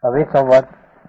હવે સંવત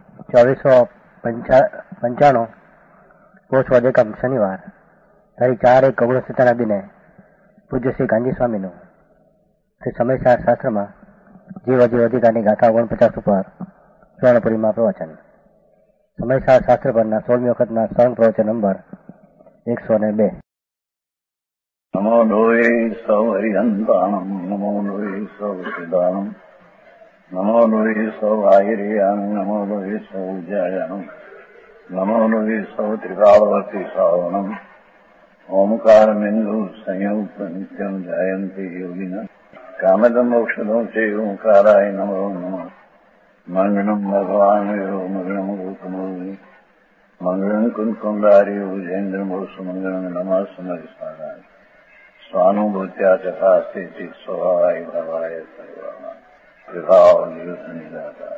2495 પોષ વધેકમ શનિવાર તારીખ 4/1/1997 દિને પૂજ્ય શ્રી ગાંધી સ્વામીનું શ્રી સમયસાર શાસ્ત્રમાં જીવ અજીવ અધિકારની ગાથા 49 ઉપર સ્વર્ણપુરીમાં પ્રવચન. સમયસાર શાસ્ત્ર પરના 16મી વખતના સળંગ પ્રવચન નંબર 102. નમો લોહે સૌ હરિહંતાણમ નમો લોહે સૌ સિદ્ધાણમ નમો લોહે સૌ આહિર્યાન નમો લોહે સૌ જયાનમ નમો લોહે સૌ ત્રિકાળવતી શ્રાવણમ ઓમકાર બિંદુ સંયુક્ત નિત્યમ જયંતિ યોગિન કામદમ મોક્ષદો છે ઓંકારાય નમો નમઃ. મંગળમ ભગવાન મંગળમ ગૌતમોની મંગળમ કુંકુંડારી વિજેન્દ્રમોષ મંગળમ નમઃ સમરિસ્વાદાય સ્વાનુભૂત્યા તથા સ્થિતિ સ્વભાવાય ભવાય સર્વમાં વિભાવ નિવૃત્ત નિરાકાર.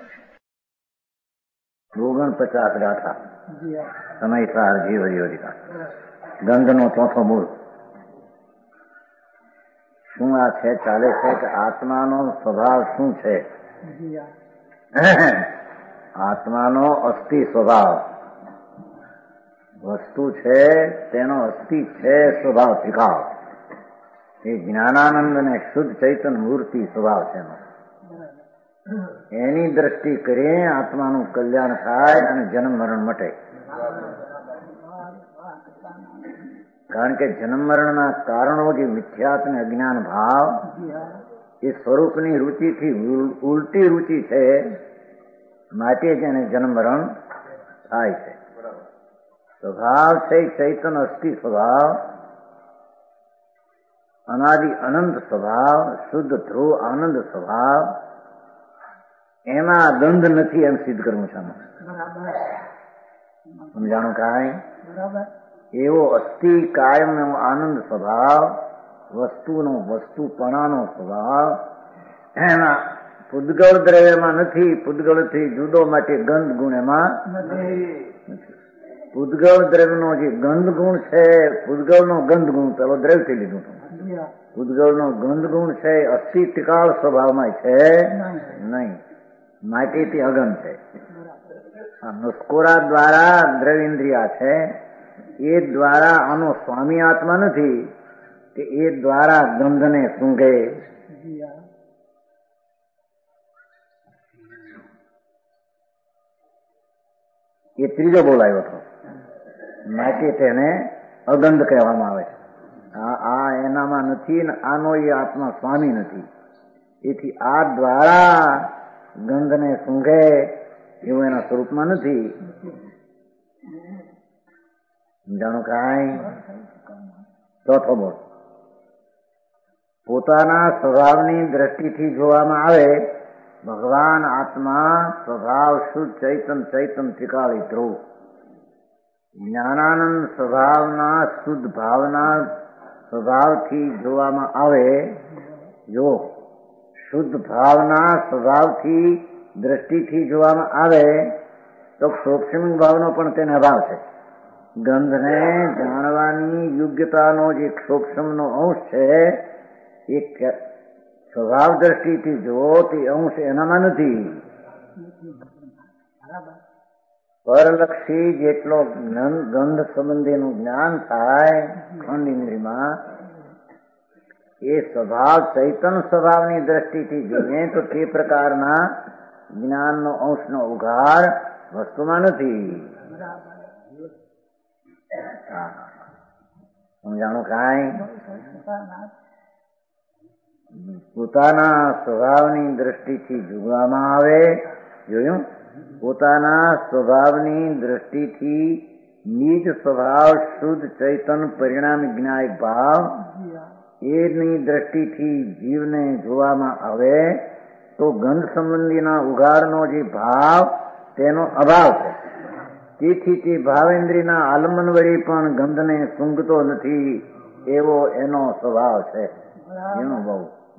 49 ગાથા સમયસાર જીવ હરિયોગિકા. ગંધનો ચોથો મૂળ. શું આ છે ચાલે છે કે આત્માનો સ્વભાવ શું છે? આત્માનો અસ્થિ સ્વભાવ વસ્તુ છે, તેનો અસ્થિ છે સ્વભાવ શીખાવ. એ જ્ઞાનાનંદ અને શુદ્ધ ચૈતન્ય મૂર્તિ સ્વભાવ છે. એની દ્રષ્ટિ કરીએ આત્માનું કલ્યાણ થાય અને જન્મ મરણ મટે. કારણ કે જન્મ મરણના કારણો જે મિથ્યાત્વ અને અજ્ઞાન ભાવ એ સ્વરૂપની રુચિથી ઉલટી રુચિ છે, માટે જ એને જન્મ મરણ થાય છે. સ્વભાવ છે ચૈતન્ય અસ્થિ સ્વભાવ, અનાદિ અનંત સ્વભાવ, શુદ્ધ ધ્રુવ આનંદ સ્વભાવ. એમાં ગંધ નથી એમ સિદ્ધ કરવું છે. સમજાણું કાંઈ? એવો અસ્થિ કાયમનો આનંદ સ્વભાવ, વસ્તુનો વસ્તુપણાનો સ્વભાવ, એમાં પૂદગળ દ્રવ્યમાં નથી. પૂદગળથી જુદો માટે ગંધ ગુણ એમાં નથી. પૂદગળ દ્રવ્યનો જે ગંધ ગુણ છે, પૂદગળનો ગંધ ગુણ પેલો દ્રવ્યથી લીધું. પૂદગળનો ગંધ ગુણ છે અસ્થિ ટિકાળ સ્વભાવમાં છે નહીં, માટીથી અગન છે. નસ્કોરા દ્વારા દ્રવ્યેન્દ્રિયા છે, એ દ્વારા આનો સ્વામી આત્મા નથી કે એ દ્વારા ગંધને સૂંઘે. એ ત્રીજો બોલાયો હતો, માટે તેને અગંધ કહેવામાં આવે છે. આ એનામાં નથી ને આનો એ આત્મા સ્વામી નથી. એથી આ દ્વારા ગંધને સૂંઘે એવું એના સ્વરૂપમાં નથી. જાણો કાંઈ? ચોથો બોલ. પોતાના સ્વભાવની દ્રષ્ટિથી જોવામાં આવે ભગવાન આત્મા સ્વભાવ શુદ્ધ ચૈતન્ય ત્રિકાળી ધ્રુવ. જ્ઞાનાનંદ સ્વભાવના શુદ્ધ ભાવના સ્વભાવથી જોવામાં આવે, જો શુદ્ધ ભાવના સ્વભાવથી દ્રષ્ટિથી જોવામાં આવે તો સૂક્ષ્મ ભાવનો પણ તેને અભાવ છે. ગંધને જાણવાની યોગ્યતાનો જે સૂક્ષ્મનો અંશ છે, એ સ્વભાવ દ્રષ્ટિથી જો તે અંશ એનામાં નથી. પરલક્ષી જેટલો ગંધ સંબંધીનું જ્ઞાન થાય ખંડ ઇન્દ્રિયમાં, એ સ્વભાવ ચૈતન્ય સ્વભાવની દ્રષ્ટિથી જોઈએ તો તે પ્રકારના જ્ઞાનનો અંશનો ઉઘાડ વસ્તુમાં નથી. સમજાણું કાંઈ? પોતાના સ્વભાવની દ્રષ્ટિથી જોવામાં આવે, જોયું? પોતાના સ્વભાવની દ્રષ્ટિથી નિજ સ્વભાવ શુદ્ધ ચૈતન્ય પરિણામી જ્ઞાય ભાવ, એની દ્રષ્ટિથી જીવને જોવામાં આવે તો ગંધ સંબંધીના ઉઘાડનો જે ભાવ તેનો અભાવ છે. તેથી તે ભાવેન્દ્રિયના આલંબન વળી પણ ગંધને સૂંઘતો નથી એવો એનો સ્વભાવ છે. એનો બહુ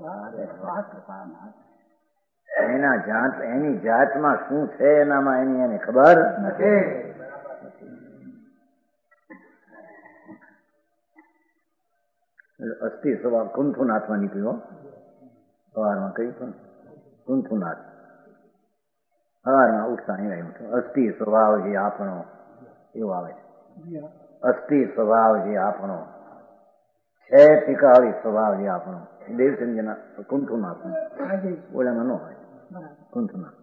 એની જાતમાં શું છે એનામાં એની ખબર નથી. અસ્થિ સ્વભાવ કુંથુનાથમાં નીકળ્યો. સવારમાં કહ્યું કુંથુનાથ સવારમાં ઉઠતા નહીં અસ્થિ સ્વભાવ જે આપણો એવું આવે છે. અસ્થિ સ્વભાવ જે આપણો છે, ટીકાળી સ્વભાવ જે આપણો દેવચંદના કુંઠુનાથ ઓલામાં ન હોય. કુંઠુનાથ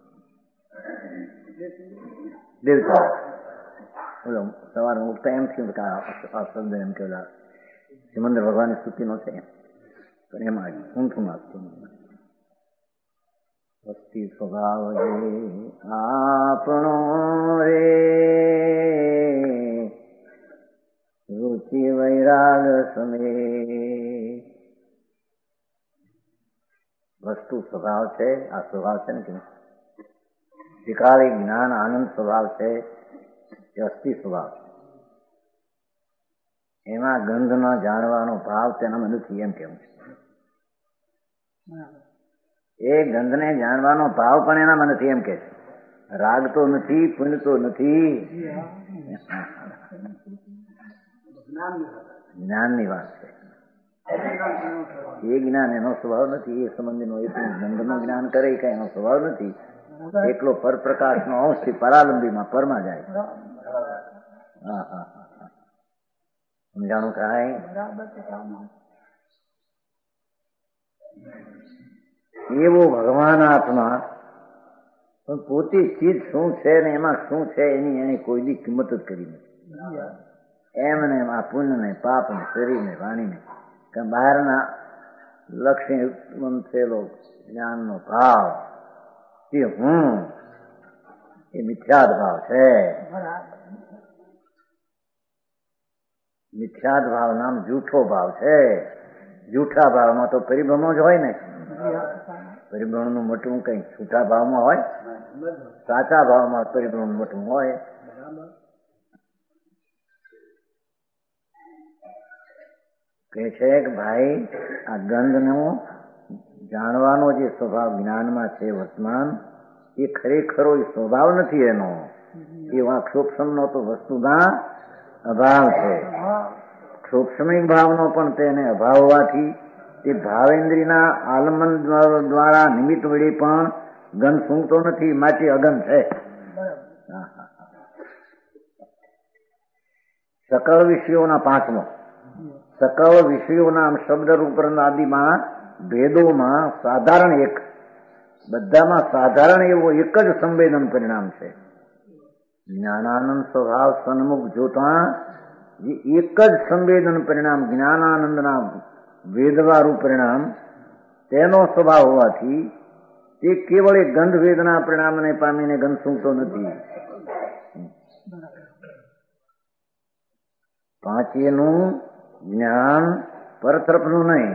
દેવચંદ ઓલો સવારમાં ઉઠતા એમ થયું કે આ શબ્દ એમ કે ઓલા સિમંદર ભગવાનની સ્તુતિનો છે પણ એમાં કુંઠુનાથ અસ્થિ સ્વભાવ જે આપણો રે રુચિ વૈરાગ સમે. વસ્તુ સ્વભાવ છે, આ સ્વભાવ છે ને કે વિકાળી જ્ઞાન આનંદ સ્વભાવ છે એ અસ્થિ સ્વભાવ છે. એમાં ગંધ ન જાણવાનો ભાવ તેનામાં નથી એમ કેવું છે. એ ગંધને જાણવાનો ભાવ પણ એનામાં નથી એમ કે છે. રાગ તો નથી, પુણ્ય તો નથી, જ્ઞાનની વાત છે. એ જ્ઞાન એનો સ્વભાવ નથી. એ સંબંધીનો ગંધનું જ્ઞાન કરે કે એનો સ્વભાવ નથી. એકલો પરપ્રકાશનો અંશથી પરાલંબીમાં પરમાં જાય. હા હા હા, સમજાણું કાંઈ? એવો ભગવાન આત્મા પણ પોતે ચીજ શું છે ને એમાં શું છે એની એની કોઈની કિંમત જ કરી નથી. એમને આ પુણ્ય ને પાપ ને શરીર ને વાણી ને કે બહારના લક્ષ્મી ઉત્પન્ન થયેલો જ્ઞાનનો ભાવ એ હું એ મિથ્યાદ ભાવ છે. મિથ્યાદ ભાવ નામ જૂઠો ભાવ છે. જૂઠા ભાવમાં તો પરિભ્રમો જ હોય ને. પરિભ્રમણનું મોટું કઈ છૂટા ભાવમાં હોય? સાચા ભાવમાં પરિભ્રમણ મોટું હોય. કે છે કે ભાઈ આ ગંધનો જાણવાનો જે સ્વભાવ જ્ઞાનમાં છે વર્તમાન, એ ખરેખરો એ સ્વભાવ નથી એનો. એ ક્ષોક્ષમનો તો વસ્તુના અભાવ છે. ક્ષોક્ષમિક ભાવનો પણ તેને અભાવ હોવાથી તે ભાવેન્દ્રીના આલમન દ્વારા નિમિત્ત વડે પણ ગંધ સૂંઘતો નથી, માટે અગન છે. સકળ વિષયોના પાંચમો, સકળ વિષયોના શબ્દ રૂપ આદિમાં ભેદોમાં સાધારણ એક, બધામાં સાધારણ એવો એક જ સંવેદન પરિણામ છે. જ્ઞાનાનંદ સ્વભાવ સન્મુખ જોતા એક જ સંવેદન પરિણામ જ્ઞાનાનંદના વેદવાળું પરિણામ તેનો સ્વભાવ હોવાથી તે કેવળ એક ગંધ વેદના પરિણામને પામીને ગંધ સૂંઘતો નથી. પાંચેનું જ્ઞાન પરતરફનું નહીં,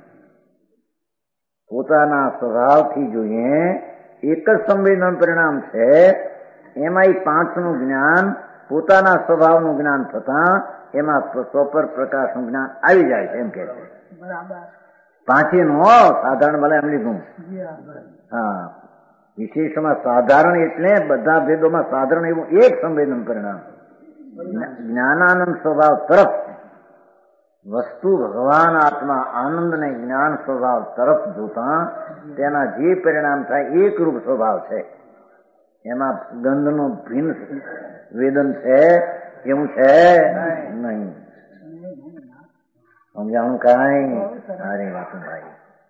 પોતાના સ્વભાવથી જોઈએ એક જ સંવેદન પરિણામ છે. એમાં એ પાંચનું જ્ઞાન પોતાના સ્વભાવનું જ્ઞાન થતા એમાં સ્વપર પ્રકાશનું જ્ઞાન આવી જાય છે એમ કે છે. પાંચેનું સાધારણ ભલે એમ લીધું. હા, વિશેષમાં સાધારણ એટલે બધા ભેદોમાં સાધારણ એવું એક સંવેદન પરિણામ જ્ઞાનાનંદ સ્વભાવ તરફ વસ્તુ ભગવાન આત્મા આનંદ ને જ્ઞાન સ્વભાવ તરફ જોતા તેના જે પરિણામ થાય એક રૂપ સ્વભાવ છે. એમાં ગંધનું ભિન્ન વેદન છે એવું છે નહીં. સમજાણું કાંઈ? અરે વાસુભાઈ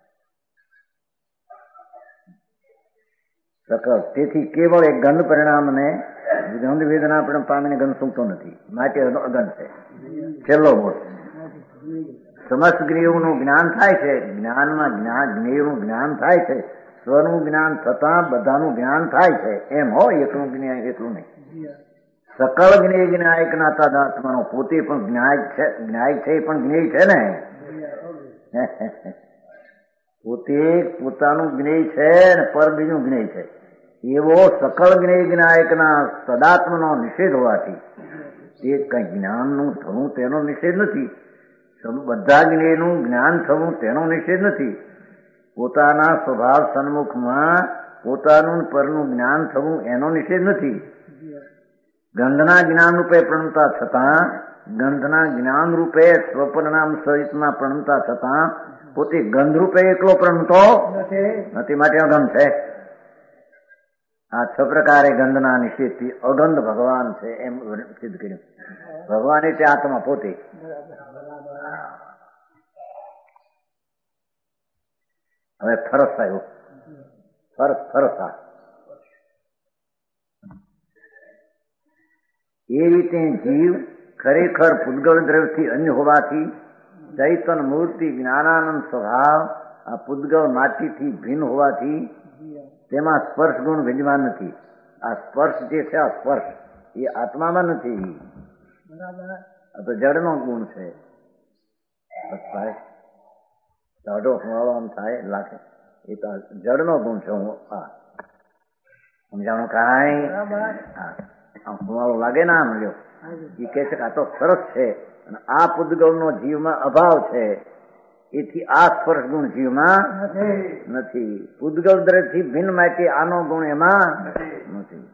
સકળ. તેથી કેવળ એક ગંધ પરિણામને ગંધ વેદના પણ પામીને ગંધ સૂંઘતો નથી, માટે અગન છે. છેલ્લો બોલ. સમસ્ત જ્ઞેયનું જ્ઞાન થાય છે. જ્ઞાનમાં જ્ઞેયનું જ્ઞાન થાય છે. સ્વનું જ્ઞાન થતા બધાનું જ્ઞાન થાય છે. એમ હોય એકલું જ્ઞાન એટલું નહીં. સકળ જ્ઞેય જ્ઞાયકના તાદાત્માનો પોતે પણ જ્ઞાયક છે. જ્ઞાયક છે એ પણ જ્ઞેય છે ને. પોતે પોતાનું જ્ઞેય છે ને પર બીજું જ્ઞેય છે. એવો સકળ જ્ઞેય જ્ઞાયકના સદાત્મનો નિષેધ હોવાથી તે કઈ જ્ઞાનનું થવું તેનો નિષેધ નથી. બધા જ્ઞેયનું જ્ઞાન થવું તેનો નિષેધ નથી. પોતાના સ્વભાવ સન્મુખમાં પોતાનું પરનું જ્ઞાન થવું એનો નિષેધ નથી. ગંધના જ્ઞાન રૂપે પ્રણતા છતાં ગંધના જ્ઞાન રૂપે સ્વપરિણામ સહિતમાં પ્રણતા છતાં પોતે ગંધ રૂપે એકલો પ્રણતો નથી, માટે અગમ છે. આ 6 પ્રકારે ગંધના નિષેધથી અગંધ ભગવાન છે એમ સિદ્ધ કર્યું. ભગવાન એટલે આત્મા પોતે. હવે ફરસ આવ્યો. ફરસા એ રીતે જીવ ખરેખર પૂતગળ દ્રવ્યથી અન્ય હોવાથી ચૈતન મૂર્તિ જ્ઞાનાનંદ સ્વભાવ આ પૂતગળ માટીથી ભિન્ન હોવાથી તેમાં સ્પર્શ ગુણ વિદ્યમાન નથી. આ સ્પર્શ જે છે, આ સ્પર્શ એ આત્મામાં નથી. આ તો જડનો ગુણ છે. દાઢો આમ થાય લાગે એ તો જડનો ગુણ છે. હું સમજાણું કાંઈ આમ ફુવાળો લાગે ને આમ લ્યો એ કહે છે કે આ તો સરસ છે અને આ પૂતગળનો જીવમાં અભાવ છે એથી આ સ્પર્શ ગુણ જીવમાં નથી. પૂતગળ દ્રવ્યથી ભિન્ન માટે આનો ગુણ એમાં નથી.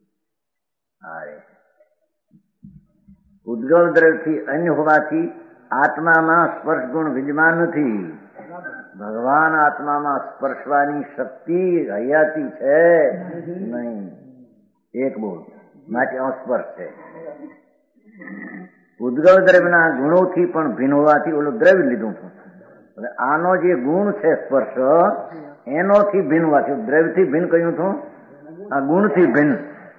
પૂતગળ દ્રવ્યથી અન્ય હોવાથી આત્મામાં સ્પર્શ ગુણ વિદ્યમાન નથી. ભગવાન આત્મામાં સ્પર્શવાની શક્તિ હયાતી છે નહીં. એક બોલ માટે અસ્પર્શ છે. પૂતગળ દ્રવ્યના ગુણોથી પણ ભિન્ન હોવાથી ઓલું દ્રવ્ય લીધું છું. હવે આનો જે ગુણ છે સ્પર્શ એનોથી ભિન્ન હોવાથી દ્રવ્યથી ભિન્ન કહ્યું છું. આ ગુણથી ભિન્ન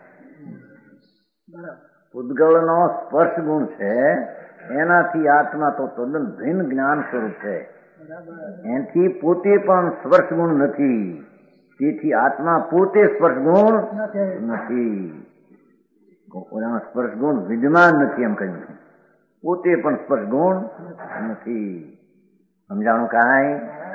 પૂતગળનો સ્પર્શ ગુણ છે એનાથી આત્મા તો તદ્દન ભિન્ન જ્ઞાન સ્વરૂપ છે. એથી પોતે પણ સ્પર્શ ગુણ નથી. તેથી આત્મા પોતે સ્પર્શ ગુણ નથી. સ્પર્શ ગુણ વિદ્યમાન નથી એમ કહ્યું છે. પોતે પણ સ્પર્શ ગુણ નથી. સમજાણું કાંઈ?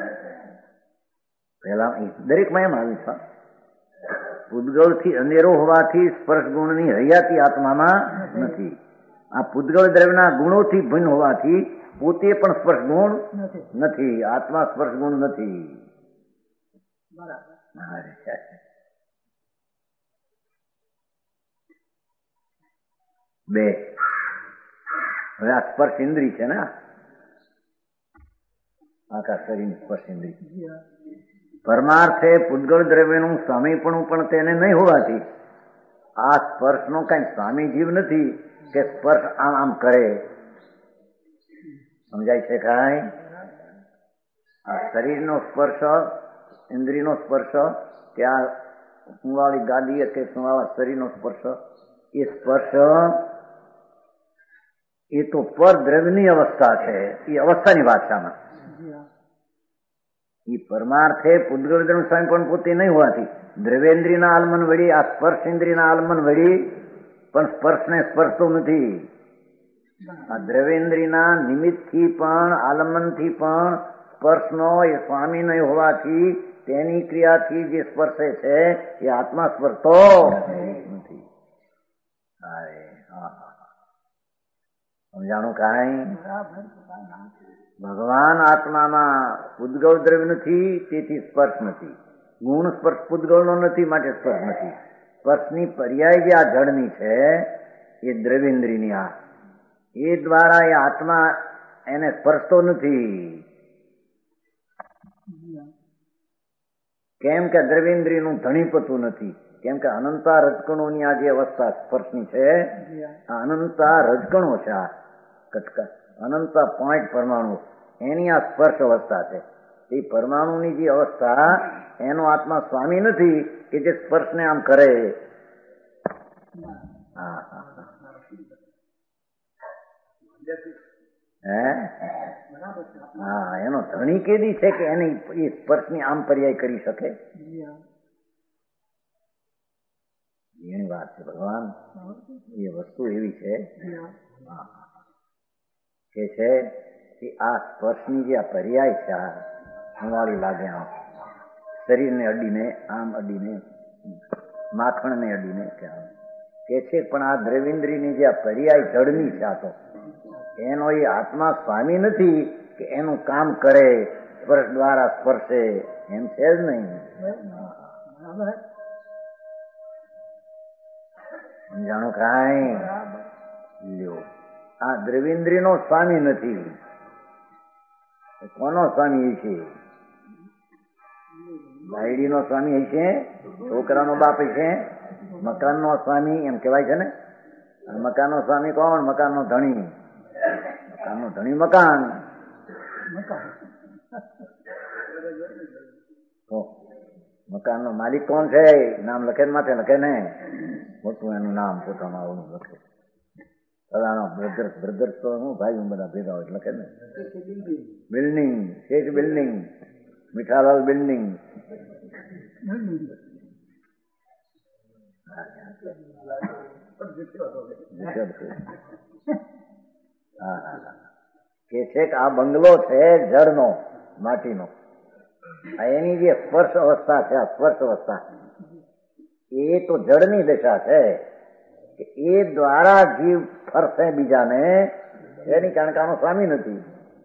પેલા દરેકમાં એમ આવ્યું છે. પૂતગળથી અંધેરો હોવાથી સ્પર્શ ગુણની હયાતી આત્મામાં નથી. આ પૂતગળ દ્રવ્યના ગુણોથી ભિન્ન હોવાથી પોતે પણ સ્પર્શ ગુણ નથી. આત્મા સ્પર્શ ગુણ નથી. બે હવે આ સ્પર્શ ઇન્દ્રિય છે ને, આખા શરીરની સ્પર્શ ઇન્દ્રિય પરમાર્થે પૂતગળ દ્રવ્યનું સ્વામીપણું પણ તેને નહીં હોવાથી આ સ્પર્શનો કઈ સ્વામી જીવ નથી કે સ્પર્શ આમ આમ કરે. સમજાય છે કાંઈ? આ શરીરનો સ્પર્શ, ઇન્દ્રિયનો સ્પર્શ, ત્યાં સુવાળી ગાદી કે સુવાળા શરીરનો સ્પર્શ, એ સ્પર્શ એ તો પર દ્રવ્યની અવસ્થા છે. એ અવસ્થાની ભાષામાં એ પરમાર્થે પૂતગળ દ્રવ્ય સ્વામી પણ પોતે નહીં હોવાથી દ્રવ્યેન્દ્રિયના આલમન વળી આ સ્પર્શ ઇન્દ્રિયના આલમન વળી પણ સ્પર્શને સ્પર્શતો નથી. આ દ્રવ્યેન્દ્રિયના નિમિત્તથી પણ આલમનથી પણ સ્પર્શનો એ સ્વામી નહીં હોવાથી તેની ક્રિયાથી જે સ્પર્શે છે એ આત્મા સ્પર્શતો નથી. સમજાણું કાંઈ? ભગવાન આત્મામાં પૂતગળ દ્રવ્ય નથી તેથી સ્પર્શ નથી. ગુણ સ્પર્શ પૂતગળનો નથી માટે સ્પર્શ નથી. સ્પર્શની પર્યાય જે આ જળની છે એ દ્રવ્યેન્દ્રિયની આ એ દ્વારા એ આત્મા એને સ્પર્શતો નથી. કેમ કે દ્રવ્યેન્દ્રિયનું ધણીપતું નથી. કેમ કે અનંતા રજકણોની આ જે અવસ્થા સ્પર્શની છે આ અનંતા રજકણો છે. આ કટકા અનંતા પોઈન્ટ પરમાણુ એની આ સ્પર્શ અવસ્થા છે. એ પરમાણુની જે અવસ્થા એનો આત્મા સ્વામી નથી કે જે સ્પર્શને આમ કરે. એનો ધણી કેદી છે કે એની એ સ્પર્શની આમ પર્યાય કરી શકે એની વાત છે. ભગવાન એ વસ્તુ એવી છે કે છે કે આ સ્પર્શની જે આ પર્યાય છે આ હવાળી લાગે આમ શરીરને અડીને આમ અડીને માખણને અડીને કે છે પણ આ દ્રવ્યેન્દ્રિયની જે આ પર્યાય જળની છે આ તો એનો એ આત્મા સ્વામી નથી કે એનું કામ કરે સ્પર્શ દ્વારા સ્પર્શે એમ છે જ નહીં. સમજાણું કાંઈ? લ્યો આ દ્રવ્યેન્દ્રિયનો સ્વામી નથી. કોનો સ્વામી છે? બાયડીનો સ્વામી હશે, છોકરાનો બાપ હશે, મકાનનો સ્વામી એમ કહેવાય છે ને. મકાનનો સ્વામી કોણ? મકાનનો ધણી. મકાનનો ધણી મકાન. મકાનનો માલિક કોણ છે? નામ લખે માથે લખે ને, મોટું એનું નામ પોતાનું આવું લખે. બ્રધર્સ તો હું ભાઈ બધા ભેગા હોય લખે ને. બિલ્ડિંગ, શેઠ બિલ્ડિંગ, મીઠાલાલ બિલ્ડિંગ. કે છે કે આ બંગલો છે જળનો, માટીનો. એની જે સ્પર્શ અવસ્થા છે, આ સ્પર્શ અવસ્થા એ તો જળની દશા છે કે એ દ્વારા જીવ ફરશે બીજાને, એની કારણ કે આનો સ્વામી નથી.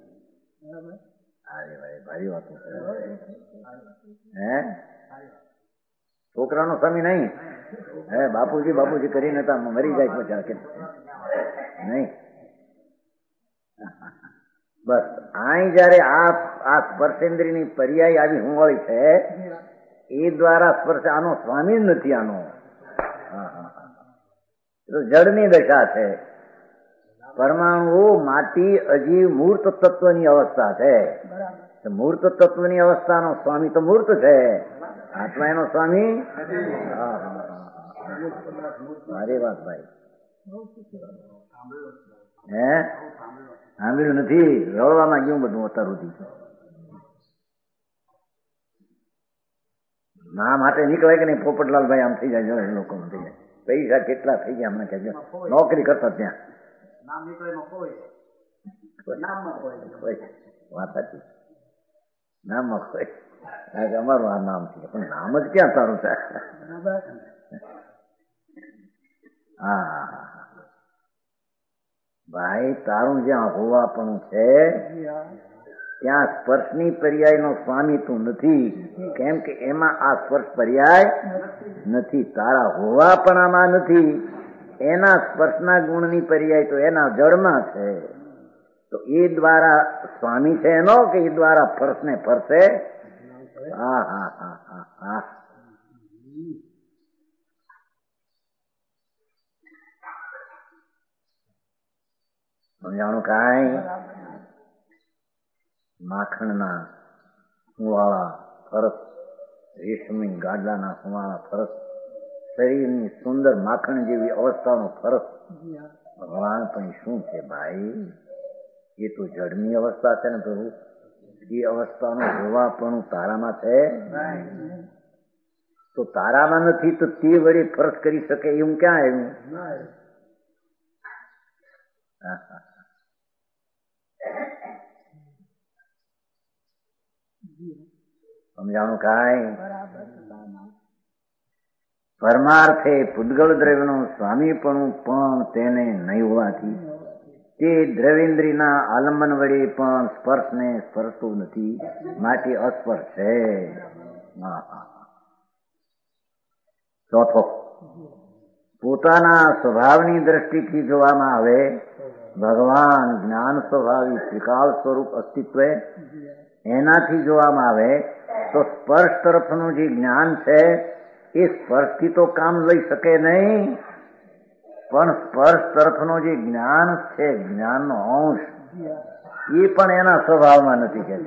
અરે ભાઈ ભારી વાત હે. છોકરાનો સ્વામી નહીં. હે બાપુજી બાપુજી કરીને તો મરી જાય મજા કે નહીં. બસ અહીં જયારે આ સ્પર્શેન્દ્રિયની પર્યાય આવી હુંવાળી છે એ દ્વારા સ્પર્શ, આનો સ્વામી જ નથી આનો. જળની દશા છે. પરમાણુ માટી અજીવ મૂર્ત તત્વની અવસ્થા છે. મૂર્ત તત્વની અવસ્થાનો સ્વામી તો મૂર્ત છે, આત્મા એનો સ્વામી. મારી વાત ભાઈ હે સાંભળ્યું નથી. રળવામાં ગયું બધું અત્યાર સુધી. ના માટે નીકળે કે નહીં. પોપટલાલભાઈ આમ થઈ જાય, લોકો થઈ જાય. પૈસા કેટલા થઈ ગયા હમણાં કહેજો. નોકરી કરતા ત્યાં વાત હતી. નામમાં કોઈ અમારું આ નામ છે પણ નામ જ ક્યાં સારું છે. હા ભાઈ તારું જ્યાં હોવાપણું છે ત્યાં સ્પર્શની પર્યાયનો સ્વામી તું નથી. કેમ કે એમાં આ સ્પર્શ પર્યાય નથી, તારા હોવાપણામાં નથી. એના સ્પર્શના ગુણની પર્યાય તો એના જળમાં છે. તો એ દ્વારા સ્વામી છે એનો કે એ દ્વારા ફરશને ફરશે. હા હા હા હા હા. સમજાણું કાંઈ? માખણના સુવાળા ફરસ, રેશમી ગાડાના સુવાળા ફરસ, શરીરની સુંદર માખણ જેવી અવસ્થાનો ફરસ. ભગવાન પણ શું છે ભાઈ? એ તો જળની અવસ્થા છે ને પ્રભુ. એ અવસ્થાનો હોવાપણું તારામાં છે. તો તારામાં નથી તો તે વળી ફરસ કરી શકે એવું ક્યાં આવ્યું? સમજાણું કાંઈ? પરમાર્થે પૂતગળ દ્રવ્યનું સ્વામીપણું પણ તેને નહીં હોવાથી તે દ્રવેન્દ્રીના આલંબન વડે પણ સ્પર્શને સ્પર્શતું નથી, માટે અસ્પર્શ છે. ચોથો, પોતાના સ્વભાવની દ્રષ્ટિથી જોવામાં આવે ભગવાન જ્ઞાન સ્વભાવી ત્રિકાળ સ્વરૂપ અસ્તિત્વ, એનાથી જોવામાં આવે તો સ્પર્શ તરફનું જે જ્ઞાન છે એ સ્પર્શથી તો કામ લઈ શકે નહીં, પણ સ્પર્શ તરફનો જે જ્ઞાન છે, જ્ઞાનનો અંશ, એ પણ એના સ્વભાવમાં નથી. કે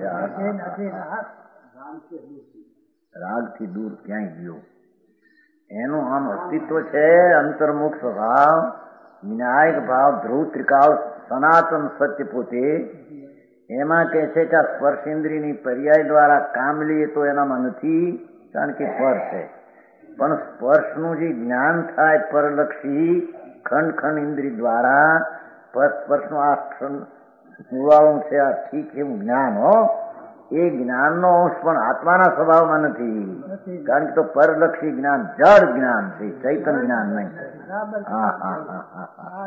રાગથી દૂર ક્યાંય ગયો, એનું આમ અસ્તિત્વ છે. અંતર્મુખ સ્વભાવ, વિનાયક ભાવ, ધ્રુવ ત્રિકાળ સનાતન સત્ય પોતે. એમાં કે છે કે આ સ્પર્શેન્દ્રિયની પર્યાય દ્વારા કામ લઈએ તો એનામાં નથી, કારણ કે સ્પર્શ છે. પણ સ્પર્શનું જે જ્ઞાન થાય પરલક્ષી ખંડ ખંડ ઇન્દ્રિય દ્વારા, સ્પર્શનું આ સુવાળું છે, આ ઠીક એવું જ્ઞાન હો, એ જ્ઞાનનો અંશ પણ આત્માના સ્વભાવમાં નથી, કારણ કે તો પરલક્ષી જ્ઞાન જળ જ્ઞાન છે, ચૈતન્ય જ્ઞાન નહીં. હા હા હા હા.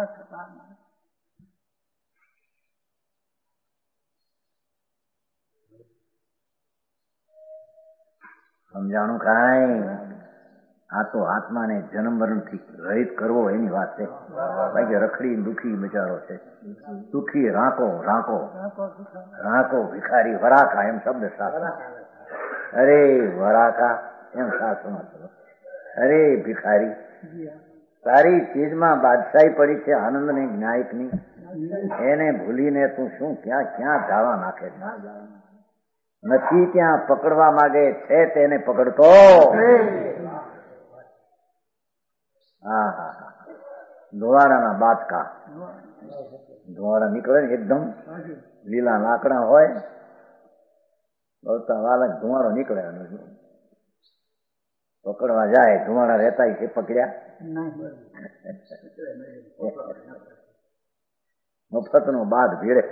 સમજાણું કાંઈ? આ તો આત્માને જન્મ મરણથી રહિત કરવો એની વાત છે. બાકી રખડી દુઃખી બિચારો છે. દુઃખી રાંકો રાંકો રાંકો ભિખારી વરાખા એમ શબ્દ શાસ્ત્ર. અરે વરાકા એમ શાસ્ત્રમાં અરે ભિખારી તારી ચીજમાં બાદશાહી પડી છે આનંદ ને જ્ઞાયક ની, એને ભૂલીને તું શું ક્યાં ક્યાં ધાવા નાખે નથી, ત્યાં પકડવા માંગે છે તેને પકડતો. હા હા હા, ધોવાડાના બાચકા, ધોવાડા નીકળે ને એકદમ લીલા લાકડા હોય, બળતા વાલક ધુમાડો નીકળે, પકડવા જાય ધુમાડા રહેતા છે પકડ્યા મફત નો બાદ ભીડે.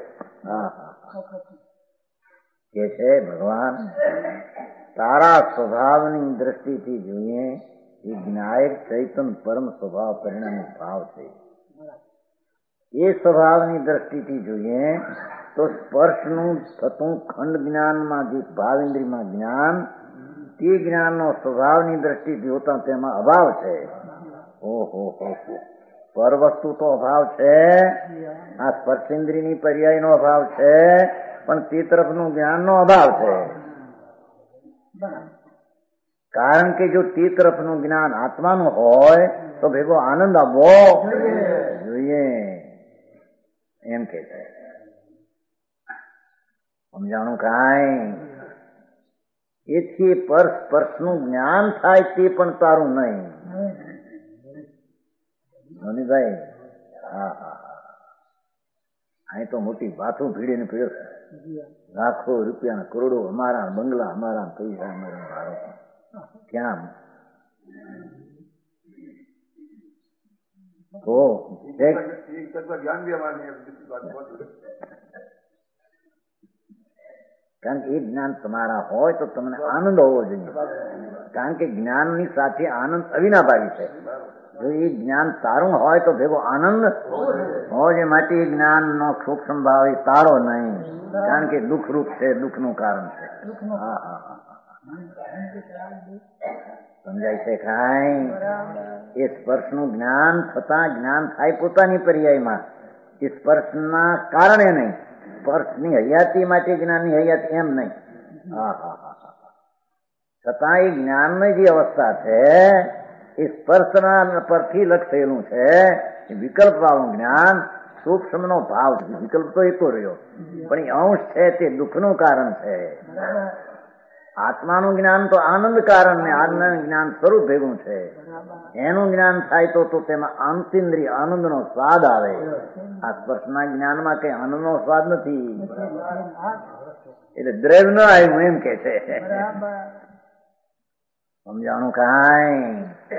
કે છે ભગવાન તારા સ્વભાવની દ્રષ્ટિથી જોઈએ એ જ્ઞાયક ચૈતન પરમ સ્વભાવ પરિણામી ભાવ છે. એ સ્વભાવની દ્રષ્ટિથી જોઈએ તો સ્પર્શનું થતું ખંડ જ્ઞાનમાં જે ભાવ ઇન્દ્રિયમાં જ્ઞાન, તે જ્ઞાનનો સ્વભાવની દ્રષ્ટિથી હોતા તેમાં અભાવ છે. ઓહો પર વસ્તુ તો અભાવ છે, આ સ્પર્શેન્દ્રિયની પર્યાયનો અભાવ છે, પણ તે તરફનું જ્ઞાનનો અભાવ છે. કારણ કે જો તે તરફનું જ્ઞાન આત્માનું હોય તો ભેગો આનંદ આવવો જોઈએ એમ કે છે. સમજાણું કાંઈ? એથી પર સ્પર્શનું જ્ઞાન થાય તે પણ તારું નહીં. મનીભાઈ હા હા, અહીં તો મોટી ભાથું ભીડીને પીડ્યો, લાખો રૂપિયા કરોડો અમારા બંગલા, અમારા પૈસા, અમારા ક્યાં તો કારણ કે એ જ્ઞાન તમારા હોય તો તમને આનંદ હોવો જોઈએ, કારણ કે જ્ઞાનની સાથે આનંદ અવિનાભાવી છે. જો એ જ્ઞાન તારું હોય તો ભેગો આનંદ હોય, માટે એ જ્ઞાનનો સૂક્ષ્મ ભાવ એ તારો નહીં, કારણ કે દુઃખ રૂપ છે, દુઃખનું કારણ છે. હા હા હા, સમજાય છે કાંઈ? એ સ્પર્શનું જ્ઞાન થતાં જ્ઞાન થાય પોતાની પર્યાયમાં, એ સ્પર્શના કારણે નહીં, સ્પર્શની હયાતી માટે જ્ઞાનની હયાતી એમ નહીં. હા હા હા, છતાં એ જ્ઞાનની જે અવસ્થા છે એ સ્પર્શના પરથી લક્ષેલું છે. એ વિકલ્પ વાળું જ્ઞાન સૂક્ષ્મનો ભાવ છે, વિકલ્પ તો એ તો રહ્યો, પણ એ અંશ છે તે દુઃખનું કારણ છે. આત્માનું જ્ઞાન તો આનંદ કારણ ને આનંદ જ્ઞાન સ્વરૂપ ભેગું છે. એનું જ્ઞાન થાય તો તેમાં અંતિન્દ્રિય આનંદનો સ્વાદ આવે. આ સ્પર્શના જ્ઞાનમાં કઈ આનંદનો સ્વાદ નથી, એટલે દ્રવ ન આવ્યું એમ કે છે. સમજાણું કાંઈ?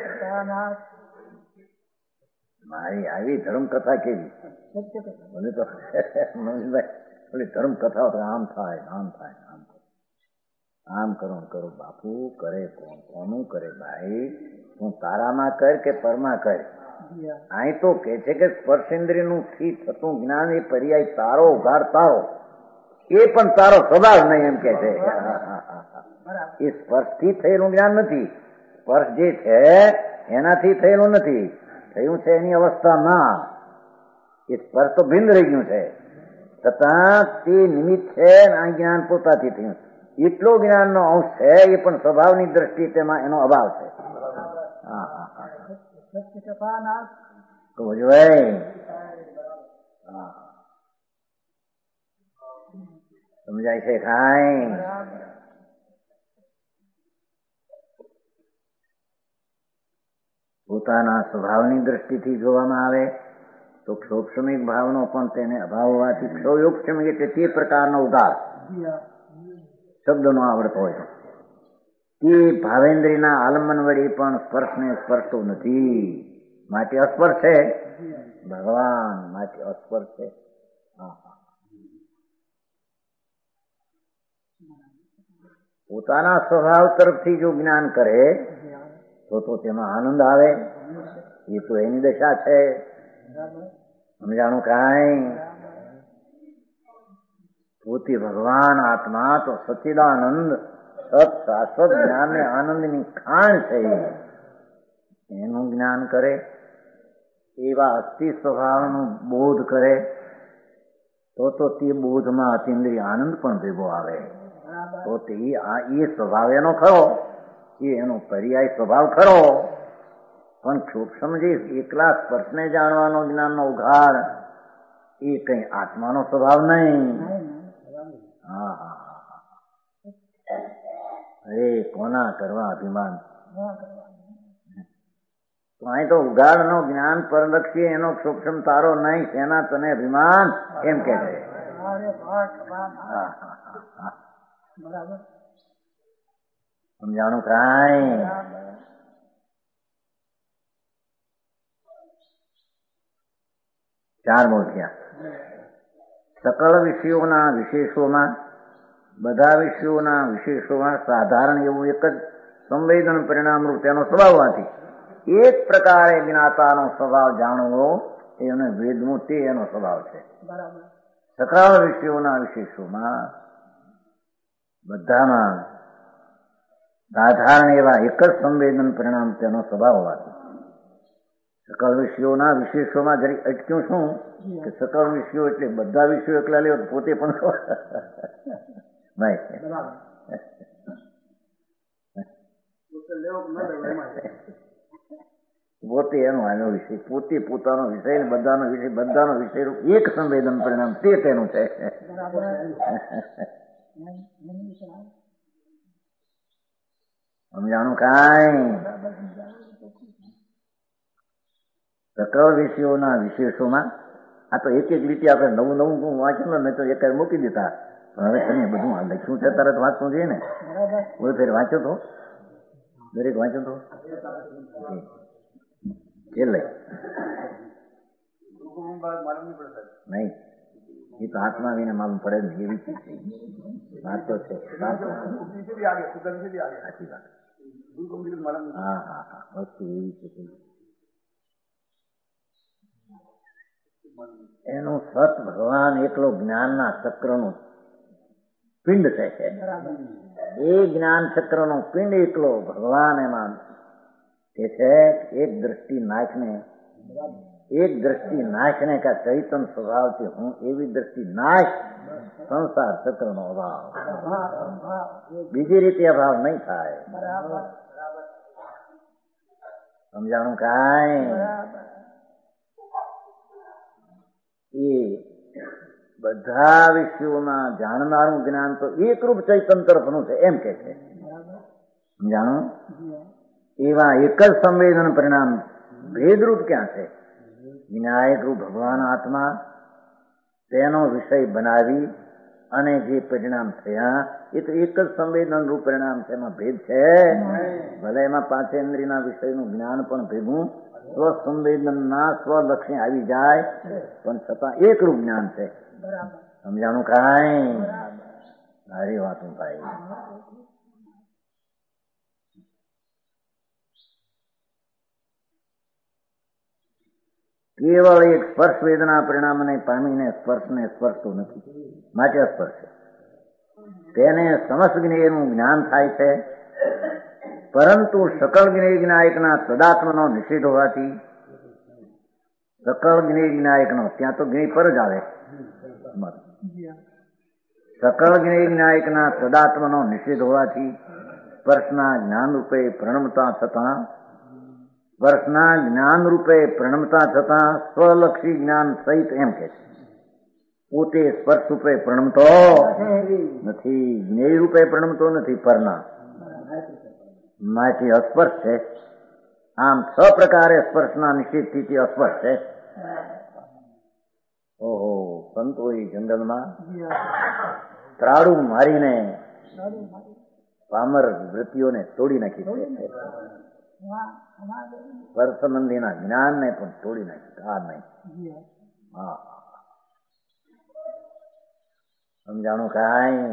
મારી આવી ધર્મ કથા કેવી મને તો મનીષભાઈ ધર્મ કથા તો આમ થાય આમ થાય આમ થાય, આમ કરો કરો બાપુ, કરે કોણ? કોનું કરે ભાઈ? તું તારામાં કર કે પરમાં કર? અહીં તો કે છે કે સ્પર્શેન્દ્રિયનું થી થતું જ્ઞાન એ પર્યાય તારો, ઉઘાડ તારો, એ પણ તારો સ્વભાવ નહીં એમ કે છે. એ સ્પર્શથી થયેલું જ્ઞાન નથી, સ્પર્શ જે છે એનાથી થયેલું નથી, થયું છે એની અવસ્થામાં. એ સ્પર્શ તો ભિન્ન રહી ગયું છે, છતાં તે નિમિત્ત છે, આ જ્ઞાન પોતાથી થયું. એટલો જ્ઞાનનો અંશ છે, એ પણ સ્વભાવની દ્રષ્ટિએ તેમાં એનો અભાવ છે. હા હા હા, સમજાય છે કાંઈ? પોતાના સ્વભાવની દ્રષ્ટિથી જોવામાં આવે તો ક્ષોક્ષમિક ભાવનો પણ તેને અભાવ હોવાથી ક્ષોયોક્ષમિક એટલે તે પ્રકારનો ઉગાર શબ્દનો આવડતો હોય તે ભાવેન્દ્રના આલંબન વળી પણ સ્પર્શને સ્પર્શતો નથી, માટે અસ્પર્શ છે. ભગવાન માટે અસ્પર્શ છે. પોતાના સ્વભાવ તરફથી જો જ્ઞાન કરે તો તેમાં આનંદ આવે, એ તો એની દશા છે. સમજાણું કાંઈ? પોતે ભગવાન આત્મા તો સચ્ચિદાનંદ સત શાશ્વત જ્ઞાન ને આનંદની ખાણ છે. એનું જ્ઞાન કરે, એવા અસ્થિ સ્વભાવનો બોધ કરે તો તે બોધમાં અતિન્દ્રિય આનંદ પણ ભેગો આવે. તો તે એ સ્વભાવ એનો ખરો, એનો પર્યાય સ્વભાવ ખરો, પણ સૂક્ષ્મ જે એકલા સ્પર્શને જાણવાનો જ્ઞાનનો ઉઘાડ એ કઈ આત્માનો સ્વભાવ નહીં. હા હા અરે કોના કરવા અભિમાન? તો અહીં તો ઉઘાડ નો જ્ઞાન પરલક્ષી એનો સૂક્ષ્મ તારો નહીં, તેના તને અભિમાન એમ કે છે. સમજાણું કાંઈ? ચાર મૂર્તિયા સકળ વિષયોના વિશેષોમાં, બધા વિષયોના વિશેષોમાં સાધારણ એવું એક જ સંવેદન પરિણામરૂપ તેનો સ્વભાવ હોવાથી એક પ્રકારે જ્ઞાતાનો સ્વભાવ જાણવો એને વેદનું તે એનો સ્વભાવ છે. સકળ વિષયોના વિશેષોમાં બધામાં સાધારણ એવા એક જ સંવેદન પરિણામ તેનો સ્વભાવ હોવાથી સકળ વિષયોના વિશેષોમાં જરી અટક્યું શું કે સકળ વિષયો એટલે બધા વિષયો એકલા લેવો પોતે પણ પોતે એનો આનો વિષય, પોતે પોતાનો વિષય, બધાનો વિષય એક સંવેદન પરિણામ તે તેનું છે. સમજાણું કાંઈ? સકળ વિષયોના વિશેષોમાં આ તો એક એક રીતે આપણે નવું નવું વાંચ્યું ને તો એક મૂકી દીધા, પણ હવે તમે બધું લખ્યું છે તરત વાંચવું જોઈએ ને. કોઈ ફેર વાંચ્યો તો દરેક વાંચ્યો તો એટલે નહીં, એ તો આત્મા વિને માલુમ પડે ને એવી ચીજ છે. વાત તો છે, સાચી વાત. હા હા હા વસ્તુ એવી છે. એનું સત ભગવાન એકલો જ્ઞાનના ચક્રનું પિંડ છે. એ જ્ઞાન ચક્રનો પિંડ એકલો ભગવાન એમાં તે છે. એક દ્રષ્ટિ નાશને કા ચૈતન સ્વભાવથી હું એવી દ્રષ્ટિ નાશ સંસાર ચક્રનો અભાવ, બીજી રીતે અભાવ નહીં થાય. સમજાણું કાંઈ? એ બધા વિષયોના જાણનારું જ્ઞાન તો એકરૂપ ચૈતન તરફનું છે એમ કે છે. સમજાણું? એવા એક જ સંવેદન પરિણામ ભેદરૂપ ક્યાં છે? વિનાયક રૂપ ભગવાન આત્મા તેનો વિષય બનાવી અને જે પરિણામ થયા એ તો એક જ સંવેદન રૂપ પરિણામ છે. એમાં ભેદ છે? ભલે એમાં પાંચેન્દ્રિયના વિષયનું જ્ઞાન પણ ભેગું સ્વસંવેદનના સ્વલક્ષી આવી જાય, પણ છતાં એકરૂપ જ્ઞાન છે. સમજાણું કાંઈ? સારી વાતું ભાઈ. કેવળ એક સ્પર્શ વેદના પરિણામને પામીને સ્પર્શને સ્પર્શતો નથી, માટે અસ્પર્શ. તેને સમસ્ત જ્ઞેયનું જ્ઞાન થાય છે, પરંતુ સકળ જ્ઞેય જ્ઞાયકના તદાત્મનો નિષેધ હોવાથી સકળ જ્ઞેય જ્ઞાયકનો ત્યાં તો જ્ઞેય પર જ આવે. સકળ જ્ઞેય જ્ઞાયકના તદાત્મનો નિષેધ હોવાથી સ્પર્શના જ્ઞાન રૂપે પ્રણમતા છતાં સ્વલક્ષી જ્ઞાન સહિત એમ કે છે પોતે સ્પર્શ રૂપે પ્રણમતો નથી, જ્ઞેય રૂપે પ્રણમતો નથી, પરના માંથી અસ્પર્શ છે. આમ છ પ્રકારે સ્પર્શના નિષેધથી તે અસ્પર્શ છે. ઓહો, સંતોએ જંગલમાં ત્રાડું મારીને પામર વૃત્તિઓને તોડી નાખી છે. સ્પર્શ સંબંધીના જ્ઞાનને પણ તોડી નાખી. આ નહીં. હા, સમજાણું કાંઈ?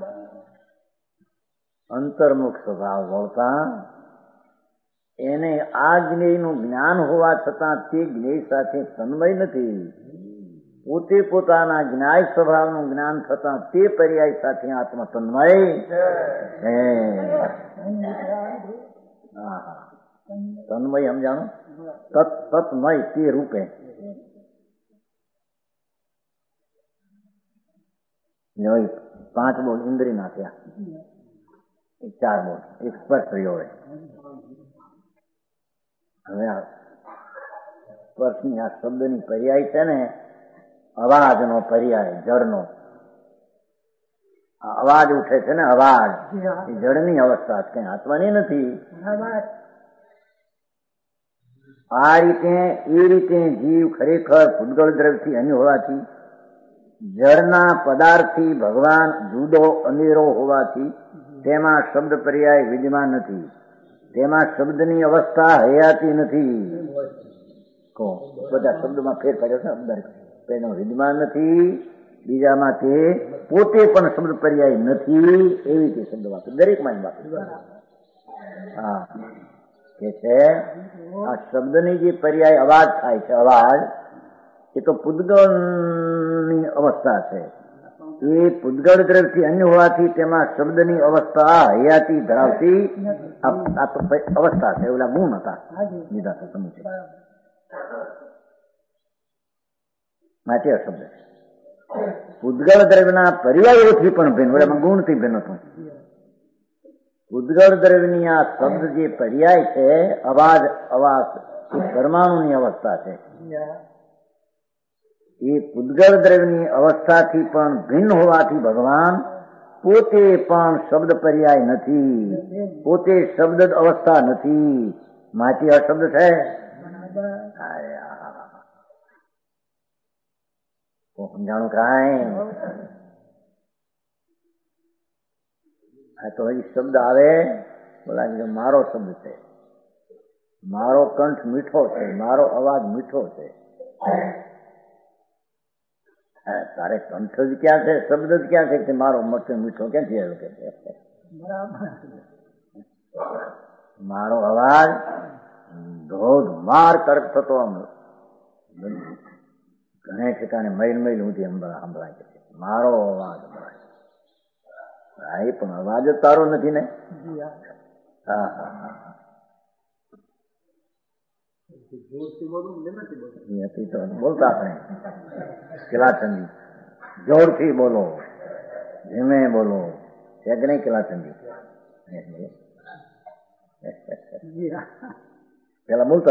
અંતર્મુખ સ્વભાવ વળતા એને આ જ્ઞેયનું જ્ઞાન હોવા છતાં તે જ્ઞેય સાથે તન્મય નથી. પોતે પોતાના જ્ઞાય સ્વભાવનું જ્ઞાન થતાં તે પર્યાય સાથે આત્મા તન્મય છે. તન્મય સમજાણું? તત્મય તે રૂપે 5 બોલ ઇન્દ્રિયના થયા, 4 બોલ, એક સ્પર્શ રહ્યો હોય. હવે આ સ્પર્શની આ શબ્દની પર્યાય છે ને, અવાજનો પર્યાય, જળનો. અવાજ ઉઠે છે ને, અવાજ એ જળની અવસ્થા છે, કઈ આત્માની નથી. આ રીતે એ રીતે જીવ ખરેખર પૂતગળ દ્રવ્યથી અન્ય હોવાથી, જળના પદાર્થથી ભગવાન જુદો અનેરો હોવાથી તેમાં શબ્દ પર્યાય વિદ્યમાન નથી. તેમાં શબ્દની અવસ્થા હયાતી નથી. બધા શબ્દમાં ફેર કર્યો છે, તેનો વિદ્યમાન નથી. બીજામાં તે પોતે પણ શબ્દ પર્યાય નથી. એવી રીતે શબ્દ વાપરે, દરેક માં વાપરે. હા, કે છે આ શબ્દની જે પર્યાય અવાજ થાય છે, અવાજ એ તો પૂતગળની અવસ્થા છે. એ પૂતગળ દ્રવ્યથી અન્ય હોવાથી તેમાં શબ્દની અવસ્થા હયાતી ધરાવતી અવસ્થા છે. ઓલા ગુણ હતા લીધા છે સમજે માટે શબ્દ પૂતગળ દ્રવ્યના પર્યાયોથી પણ ભિન્ન, ઓલામાં ગુણથી ભિન્ન હતું. પૂતગળ દ્રવ્યની આ શબ્દ જે પર્યાય છે, અવાજ, અવાજ એ પરમાણુની અવસ્થા છે. એ પૂતગળ દ્રવ્યની અવસ્થાથી પણ ભિન્ન હોવાથી ભગવાન પોતે પણ શબ્દ પર્યાય નથી, પોતે શબ્દ અવસ્થા નથી. માટે આ શબ્દ છે. સમજાણું કાંઈ? હા, તો હજી શબ્દ આવે, બોલા મારો શબ્દ છે, મારો કંઠ મીઠો છે, મારો અવાજ મીઠો છે. તારે કંઠ જ ક્યાં છે, શબ્દ જ ક્યાં છે કે મારો મઠ મીઠો ક્યાંથી આવ્યો કે મારો અવાજ ધોધમાર તરફ થતો ઘણે ઠેકાણે મૈલ મૈલ સુધી સંભળાય છે. મારો અવાજ સંભળાય. હા, એ પણ અવાજ જ તારો નથી ને. હા હા હા, બોલતા આપણે કિલાચંદી, જોરથી બોલો, ધીમે બોલો, છે કે નહીં કિલાચંદી? પેલા બોલતા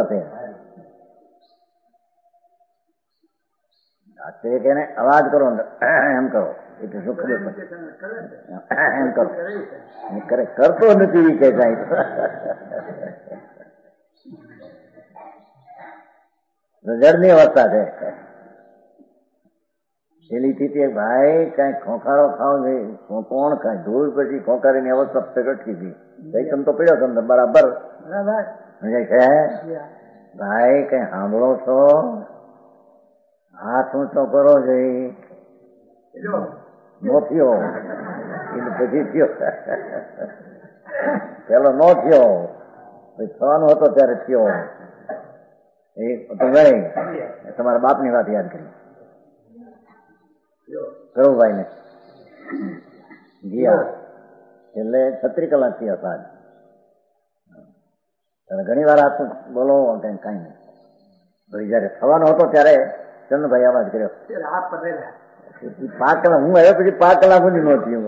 થયા કે અવાજ કરો, એમ કરો, એટલે શું ખબર પડે? એમ કરો, કરે કરતો નથી કે કઈ. જળની અવસ્થા છે. પેલી થી ભાઈ કઈ ખોખારો ખાવ જોઈએ, કોણ ખાય? ધૂળ પછી ખોખારીની અવસ્થા પ્રગટતી હતી. તમ તો પડ્યો તમને બરાબર છે ભાઈ. કઈ સાંભળો છો? હાથ ઊંચો કરો જોઈએ. નો થયો એટલે પછી થયો. પેલો નો થયો, પછી થવાનો હતો ત્યારે થયો. એ તો ભાઈ તમારા બાપ ની વાત યાદ કરી કરો ભાઈ ને. જી હા, એટલે 36 કલાક થયા સાહેબ. ઘણી વાર હાથ બોલો કઈ નહીં. પછી જયારે થવાનો હતો ત્યારે ચંદ્રભાઈ અવાજ કર્યો. 5 કલાક હું આવ્યો, પછી 5 કલાક સુધી નો થયું.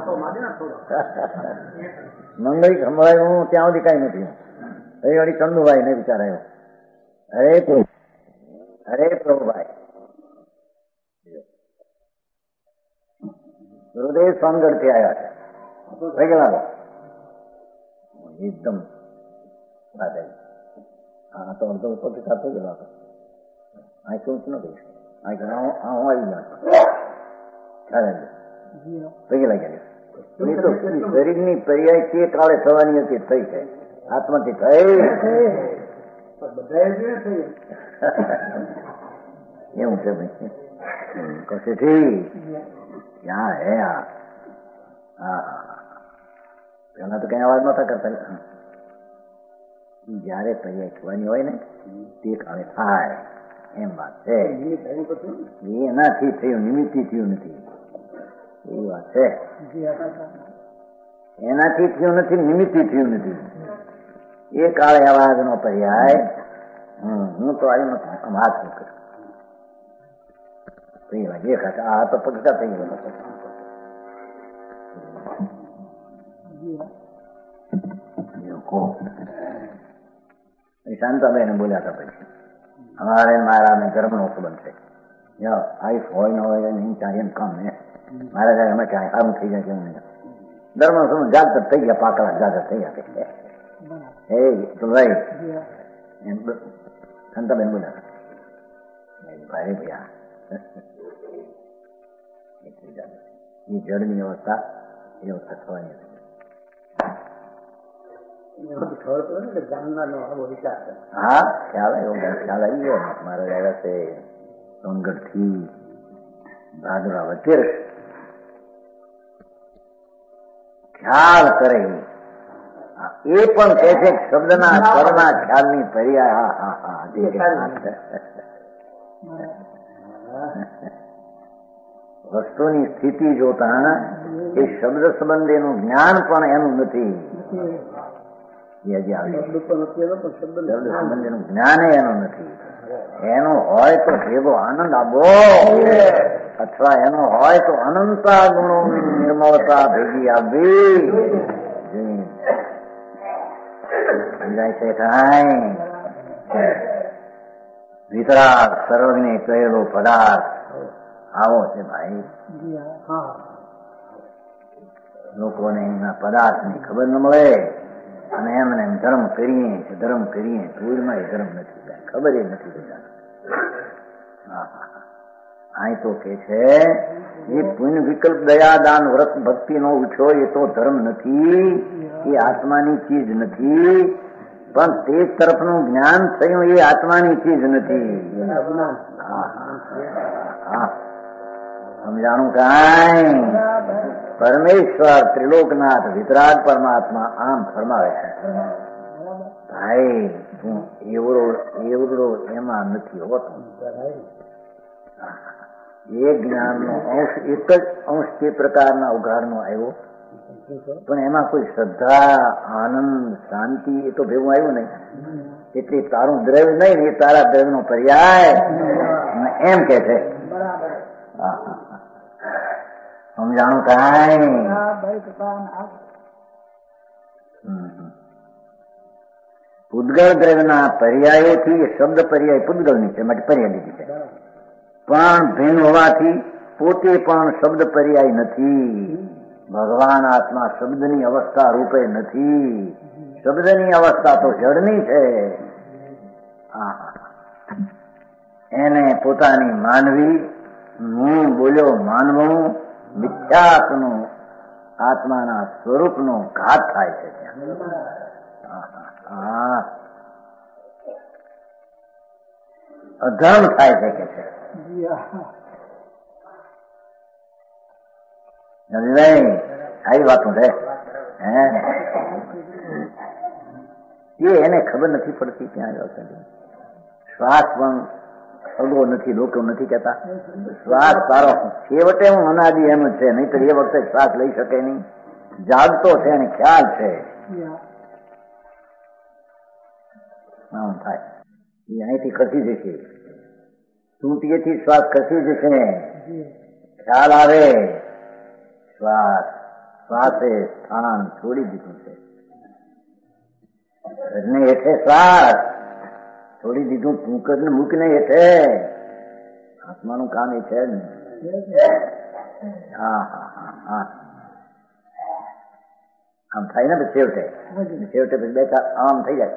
મંગળી સંભળાય હું ત્યાં સુધી કઈ નથી. એ વળી ચંદુભાઈ ને વિચાર આવ્યો, અરે પ્રભુભાઈ ગુરુદેવ સોનગઢ થી આવ્યા છે. થઈ ગયેલા એકદમ હા, તો અડધો ઉપરથી થતો ગયેલો હતો. આ શું ન કહીશ, હું આવી ગયો થઈ ગયેલા ગયા. શરીરની પર્યાય તે કાળે થવાની હતી, થઈ છે. આત્માથી થઈ એવું છે ભાઈ. કશેથી ક્યાં હે આ? હા, પેલા તો કઈ અવાજ નતા કરતા. જયારે પર્યાય થવાની હોય ને તે કાળે થાય એમ વાત છે. એનાથી થયું, નિમિત્તથી થયું નથી. એ વાત છે. એનાથી થયું નથી, નિમિત્તથી થયું નથી. એ કાળે અવાજ નો પર્યાય. હું તો આવ્યો નથી, આમ હાથ મૂક્યો. આ તો પગતા થઈ ગયો. શાંતાબેન બોલ્યા હતા પછી અમારે મારા ને ધર્મનો સંબંધ છે. આઈસ હોય ન હોય એમ ચાલે એમ કામ ને મારે જાય અમે ચાहे સારું થઈ જાય કેવું નહીં. ધર્મનો સંબંધ જાગૃત થઈ ગયા, પાકડા જાગૃત થઈ ગયા. એ તો ભાઈ શાંતાબેન બોલ્યા ભાઈ ભૈયા એ જળની અવસ્થા એ અવસ્થા થવાની હતી. હા ખ્યાલ આવ્યો, ખ્યાલ આવી ગયો. મારા આવ્યા છે સોનગઢ થી ભાદરા વચ્ચે ખ્યાલ કરે એ પણ કહે છે શબ્દના સ્વરના ખ્યાલની પર્યાય. વસ્તુની સ્થિતિ જોતા એ શબ્દ સંબંધીનું જ્ઞાન પણ એનું નથી. શબ્દ સંબંધીનું જ્ઞાન એનું નથી. એનો હોય તો ભેગો આનંદ આપો, અથવા એનો હોય તો અનંતા ગુણોની નિર્મળતા ભેગી આપવી સમજાય છે. કાંઈ વિતરાગ સર્વજ્ઞે કહેલો પદાર્થ આવો છે ભાઈ. લોકોને એના પદાર્થની ખબર ન મળે અને એમને ધર્મ કરીએ દૂરમાં એ ધર્મ નથી થાય, ખબર એ નથી બધા. અહીં તો કે છે એ પુણ્ય વિકલ્પ દયા દાન વ્રત ભક્તિ નો ઉછો એ તો ધર્મ નથી, એ આત્માની ચીજ નથી. પણ તે તરફનું જ્ઞાન થયું એ આત્માની ચીજ નથી. સમજાણું કાંઈ? પરમેશ્વર ત્રિલોકનાથ વિતરાગ પરમાત્મા આમ ફરમાવે છે ભાઈ તું એવડો એમાં નથી હોતો. એ જ્ઞાનનો અંશ એક જ અંશ તે પ્રકારના ઉઘાડનો આવ્યો, પણ એમાં કોઈ શ્રદ્ધા આનંદ શાંતિ એ તો ભેગું આવ્યું નહીં. એટલે તારું દ્રવ્ય નહીં, એ તારા દ્રવ્યનો પર્યાય એમ કે છે. સમજાણું કાંઈ? પૂદગળ દ્રવ્યના પર્યાયોથી શબ્દ પર્યાય પૂદગળની છે માટે પર્યાય લીધી છે. પણ ભિન્ન હોવાથી પોતે પણ શબ્દ પર્યાય નથી. ભગવાન આત્મા શબ્દની અવસ્થા રૂપે નથી. શબ્દની અવસ્થા તો જડની છે. એને પોતાની માનવી હું બોલ્યો માનવું મિથ્યાત્વનું આત્માના સ્વરૂપનો ઘાત થાય છે. અધર્મ થાય છે કે છે. આવી વાતો છે. એને ખબર નથી પડતી ત્યાં શ્વાસ પણ અગો નથી, લોકો નથી કહેતા શ્વાસ તારો છેવટે હું અનાદિ એમ જ છે, નહીં તો એ વખતે શ્વાસ લઈ શકે નહીં. જાગતો છે અને ખ્યાલ છે. આમ થાય એ અહીંથી ખસી જશે, ચૂંટીએથી શ્વાસ ખસી જશે, ખ્યાલ આવે શ્વાસે સ્થાન છોડી દીધું છે. હેઠે શ્વાસ છોડી દીધું, ટૂંકને મૂકીને હેઠે આત્માનું કામ એ છે ને. આમ થાય ને છેવટે પછી બે ચાર આમ થઈ જાય.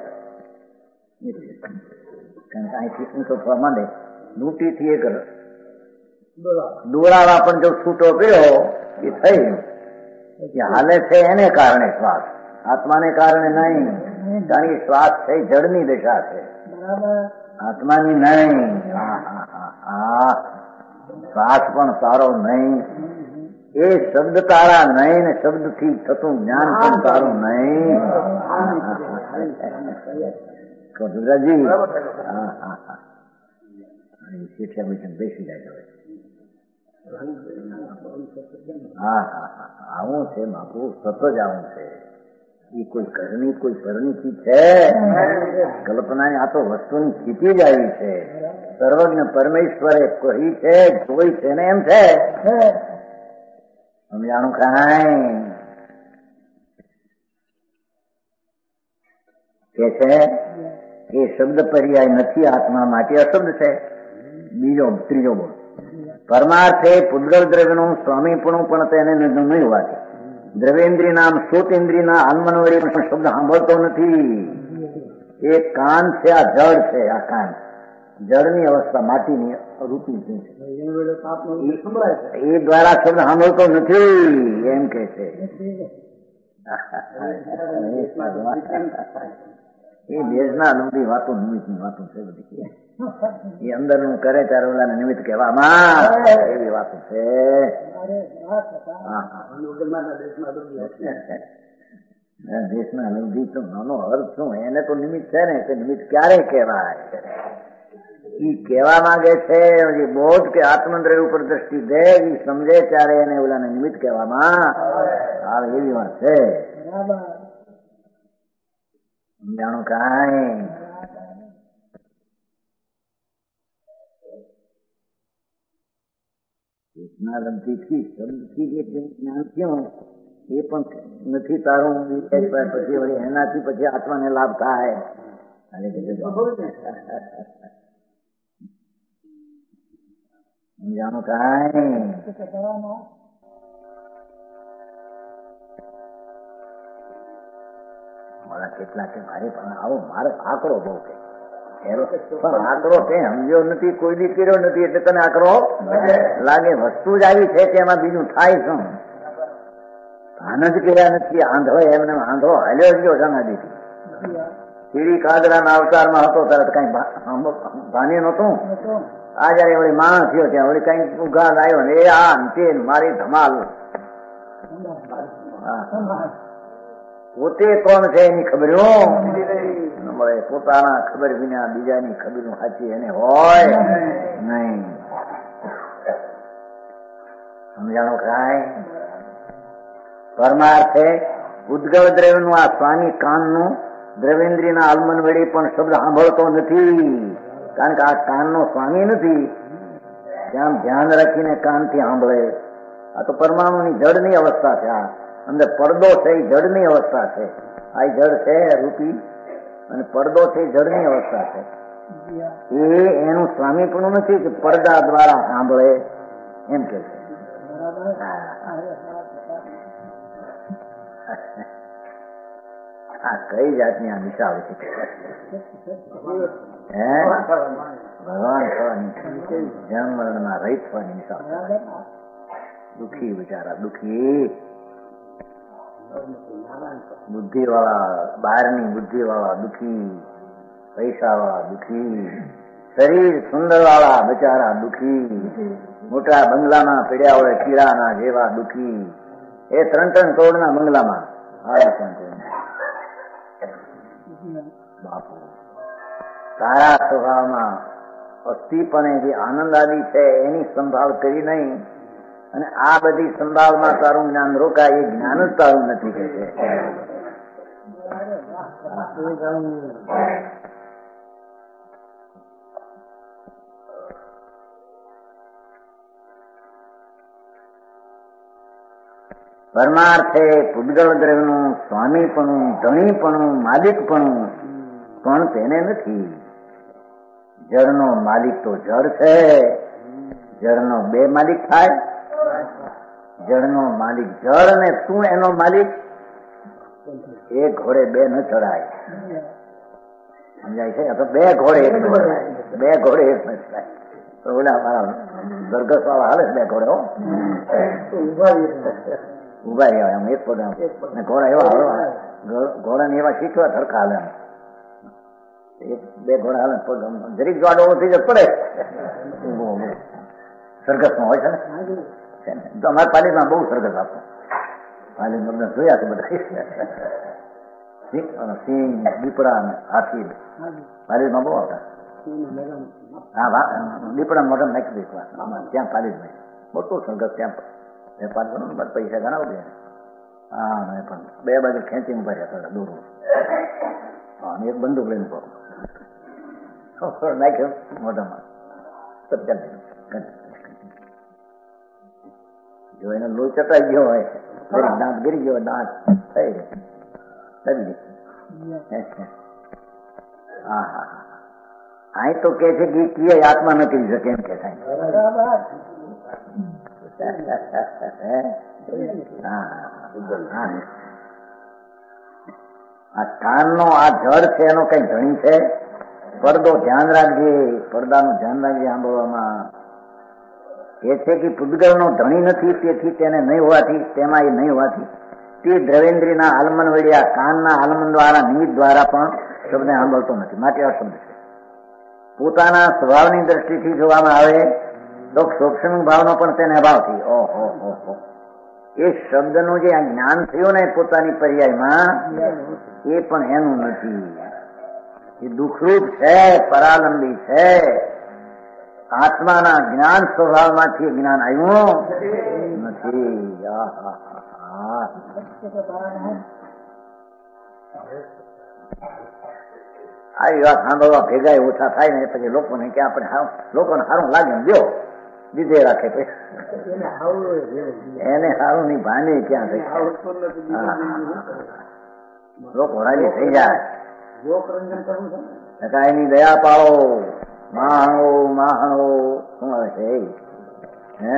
કારણ કે અહીંથી ઊંચો થવા માંડે, લૂંટીથી એક દોરાવા પણ જો છૂટો કર્યો એ થઈ હાલે છે. એને કારણે શ્વાસ, આત્માને કારણે નહીં. કારણ કે શ્વાસ છે જળની દશા છે, આત્માની નહીં. શ્વાસ પણ તારો નહીં, એ શબ્દ તારા નહીં ને શબ્દથી થતું જ્ઞાન પણ તારું નહીં. ગુજરાતજી શિક્ષા બેસી જાય. આવું છે બાપુ, સતત જ આવું છે. એ કોઈ ઘરની કોઈ પરની ચીજ છે કલ્પના? આ તો વસ્તુની સ્થિતિ જ આવી છે. સર્વજ્ઞ પરમેશ્વરે કહી છે, જોઈ છે ને એમ છે. સમજાણું કાંઈ? કે છે એ શબ્દ પર્યાય નથી આત્મા માટે અશબ્દ છે. ત્રીજો બોલ પરમાર્થે પૂતગળ દ્રવ્યનું સ્વામીપણું પણ તેને નહીં હોવાથી દ્રવ્યેન્દ્રિય નામ શ્રોતેન્દ્રિયના આનમન વડે પણ શબ્દ સાંભળતો નથી. એ કાન છે, આ જળ છે. આ કાન જળની અવસ્થા, માટીની રૂપી છે. એ દ્વારા શબ્દ સાંભળતો નથી એમ કે છે. એ દેશના બધી વાતો નિમિત્તની વાતો છે. બધી એ અંદરનું કરે ત્યારે ઓલાને નિમિત્ત કહેવામાં એવી વાતો છે. દેશના લબ્ધિ તો નાનો અર્થ શું, એને તો નિમિત્ત છે ને, તે નિમિત્ત ક્યારે કહેવાય? એ કહેવા માંગે છે બોધ કે આત્મદ્રવ્ય ઉપર દ્રષ્ટિ દે, એ સમજે ત્યારે એને ઓલાને નિમિત્ત કહેવામાં આવે એવી વાત છે. જાણું કાંઈ લબ્ધિથી શબ્દથી જે જ્ઞાન થયું એ પણ નથી તારું. પછી વળી એનાથી પછી આત્માને લાભ થાય. જાણું કાંઈ મારા કેટલા કે મારે પણ આવો મારે આંકડો બહુ કે પણ આંકડો કે સમજ્યો નથી, કોઈ દી કર્યો નથી એટલે તને આંકડો લાગે. વસ્તુ જ આવી છે કે એમાં બીજું થાય શું? ભાન જ કર્યા નથી. આંધળો એમને આંધળો હાલ્યો જ ગયો સમાધિથી. કીડી કાગડાના અવતારમાં હતો તરત કઈ ભાને નહોતું. આ જયારે વળી માણસ થયો ત્યાં વળી કઈ ઉઘાડ આવ્યો ને એ આ તે મારી ધમાલ. પોતે કોણ છે એની ખબર મળે. પોતાના ખબર વિના બીજાની ખબર સાચી એને હોય નહીં. સમજાણો કાંઈ? પરમાર્થે ઉદ્ગળ દ્રવ્યનું આ સ્વામી કાનનું દ્રવ્યેન્દ્રિયના આલમન વડે પણ શબ્દ સાંભળતો નથી. કારણ કે આ કાનનો સ્વામી નથી. ત્યાં ધ્યાન રાખીને કાનથી સાંભળે. આ તો પરમાણુની જળની અવસ્થા છે. આ અંદર પડદો છે એ જળની અવસ્થા છે. આ જળ છે રૂપી અને પડદો છે જળની અવસ્થા છે. એ એનું સ્વામી પણ નથી કે પડદા દ્વારા સાંભળે એમ કે છે. આ કઈ જાતની આ નિશાળ છે? ભગવાન થવાની, જન્મ મરણમાં રહિત થવાની નિશાળ. દુઃખી બિચારા દુઃખી, બુદ્ધિ વાળા, બહારની બુદ્ધિ વાળા દુઃખી, પૈસા વાળા દુઃખી, શરીર સુંદર વાળા બિચારા દુઃખી, મોટા બંગલામાં પીડ્યા હોય કીડાના જેવા દુઃખી. એ 3-3 કરોડના બંગલામાં બાપુ તારા સ્વભાવમાં અસ્થિપણે જે આનંદ આદિ છે એની સંભાળ કરી નહીં અને આ બધી સંભાળમાં તારું જ્ઞાન રોકાય. એ જ્ઞાન જ તારું નથી કે છે. પરમાર્થે પૂતગળ દ્રવ્યનું સ્વામીપણું, ધણીપણું, માલિકપણું પણ તેને નથી. જળનો માલિક તો જળ છે. જળનો 2 માલિક થાય. જળનો માલિક જળ અને તું એનો માલિક. એક ઘોડે 2 ન ચડાય. સમજાય છે? તો 2 ઘોડે 1 ન ચડાય. 2 ઘોડે 1 ન ચડાય. તો ઓલા મારા દરગસ વાળા હાલે 2 ઘોડે હો ઉભા રહ્યા એમ 1 પગ ઘોડા એવા ઘોડા એવા શીખવા સરખા હાલે. 1-2 ઘોડા હાલે પગ જરીક ગાડો થઈ જાય પડે. સરઘસ માં હોય છે ને, તો અમારા પાલીમાં બહુ સરઘસ આપો. પાલી તમને જોયા છે બધા સિંહ, દીપડા અને હાથી પાલીમાં બહુ આવતા. હા, દીપડા મોઢા નાખી દે ત્યાં પાલીમાં મોટું સરઘસ. ત્યાં વેપાર કરો ને પૈસા ઘણા ઉભે. હા, મેં પણ 2 બાજુ ખેંચી ઉભા રહ્યા દોરો. હા, એક બંદૂક લઈને નાખ્યો મોઢામાં. જો એને લોહી ચટાઈ ગયો હોય, દાંત ગીરી ગયો, દાંત થઈ ગયો. હા હા અહીં તો કે છે કે કીએ આત્મા ન કરી શકે એમ કે આ કાનનો આ જળ છે એનો કઈ ધણી છે? પડદો ધ્યાન રાખજે, પડદાનું ધ્યાન રાખજે સાંભળવામાં. એ છે કે પૂતગલનો ધણી નથી, તેથી તેને નહીં હોવાથી, તેમાં એ નહીં હોવાથી તે દ્રવેન્દ્રીના આલમન વળ્યા કાનના આલમન દ્વારા નિમિત્ત દ્વારા પણ શબ્દને સાંભળતો નથી, માટે અશબ્દ છે. પોતાના સ્વભાવની દ્રષ્ટિથી જોવામાં આવે તો સૂક્ષ્મ ભાવનો પણ તેને અભાવથી ઓહો એ શબ્દનું જે આ જ્ઞાન થયું ને પોતાની પર્યાયમાં એ પણ એનું નથી. એ દુઃખરૂપ છે, પરાલંબી છે. આત્માના જ્ઞાન સ્વભાવમાંથી જ્ઞાન આવ્યું નથી. આવી વાત સાંભળવા ભેગા ઓછા થાય ને પછી લોકોને કે આપણે લોકોને સારું લાગે ને દો દીધે રાખે એને સારું ની ભાને ક્યાં થઈ લોકો રાજી થઈ જાય. એની દયા પાડો. માણો માણો શું આવે છે હે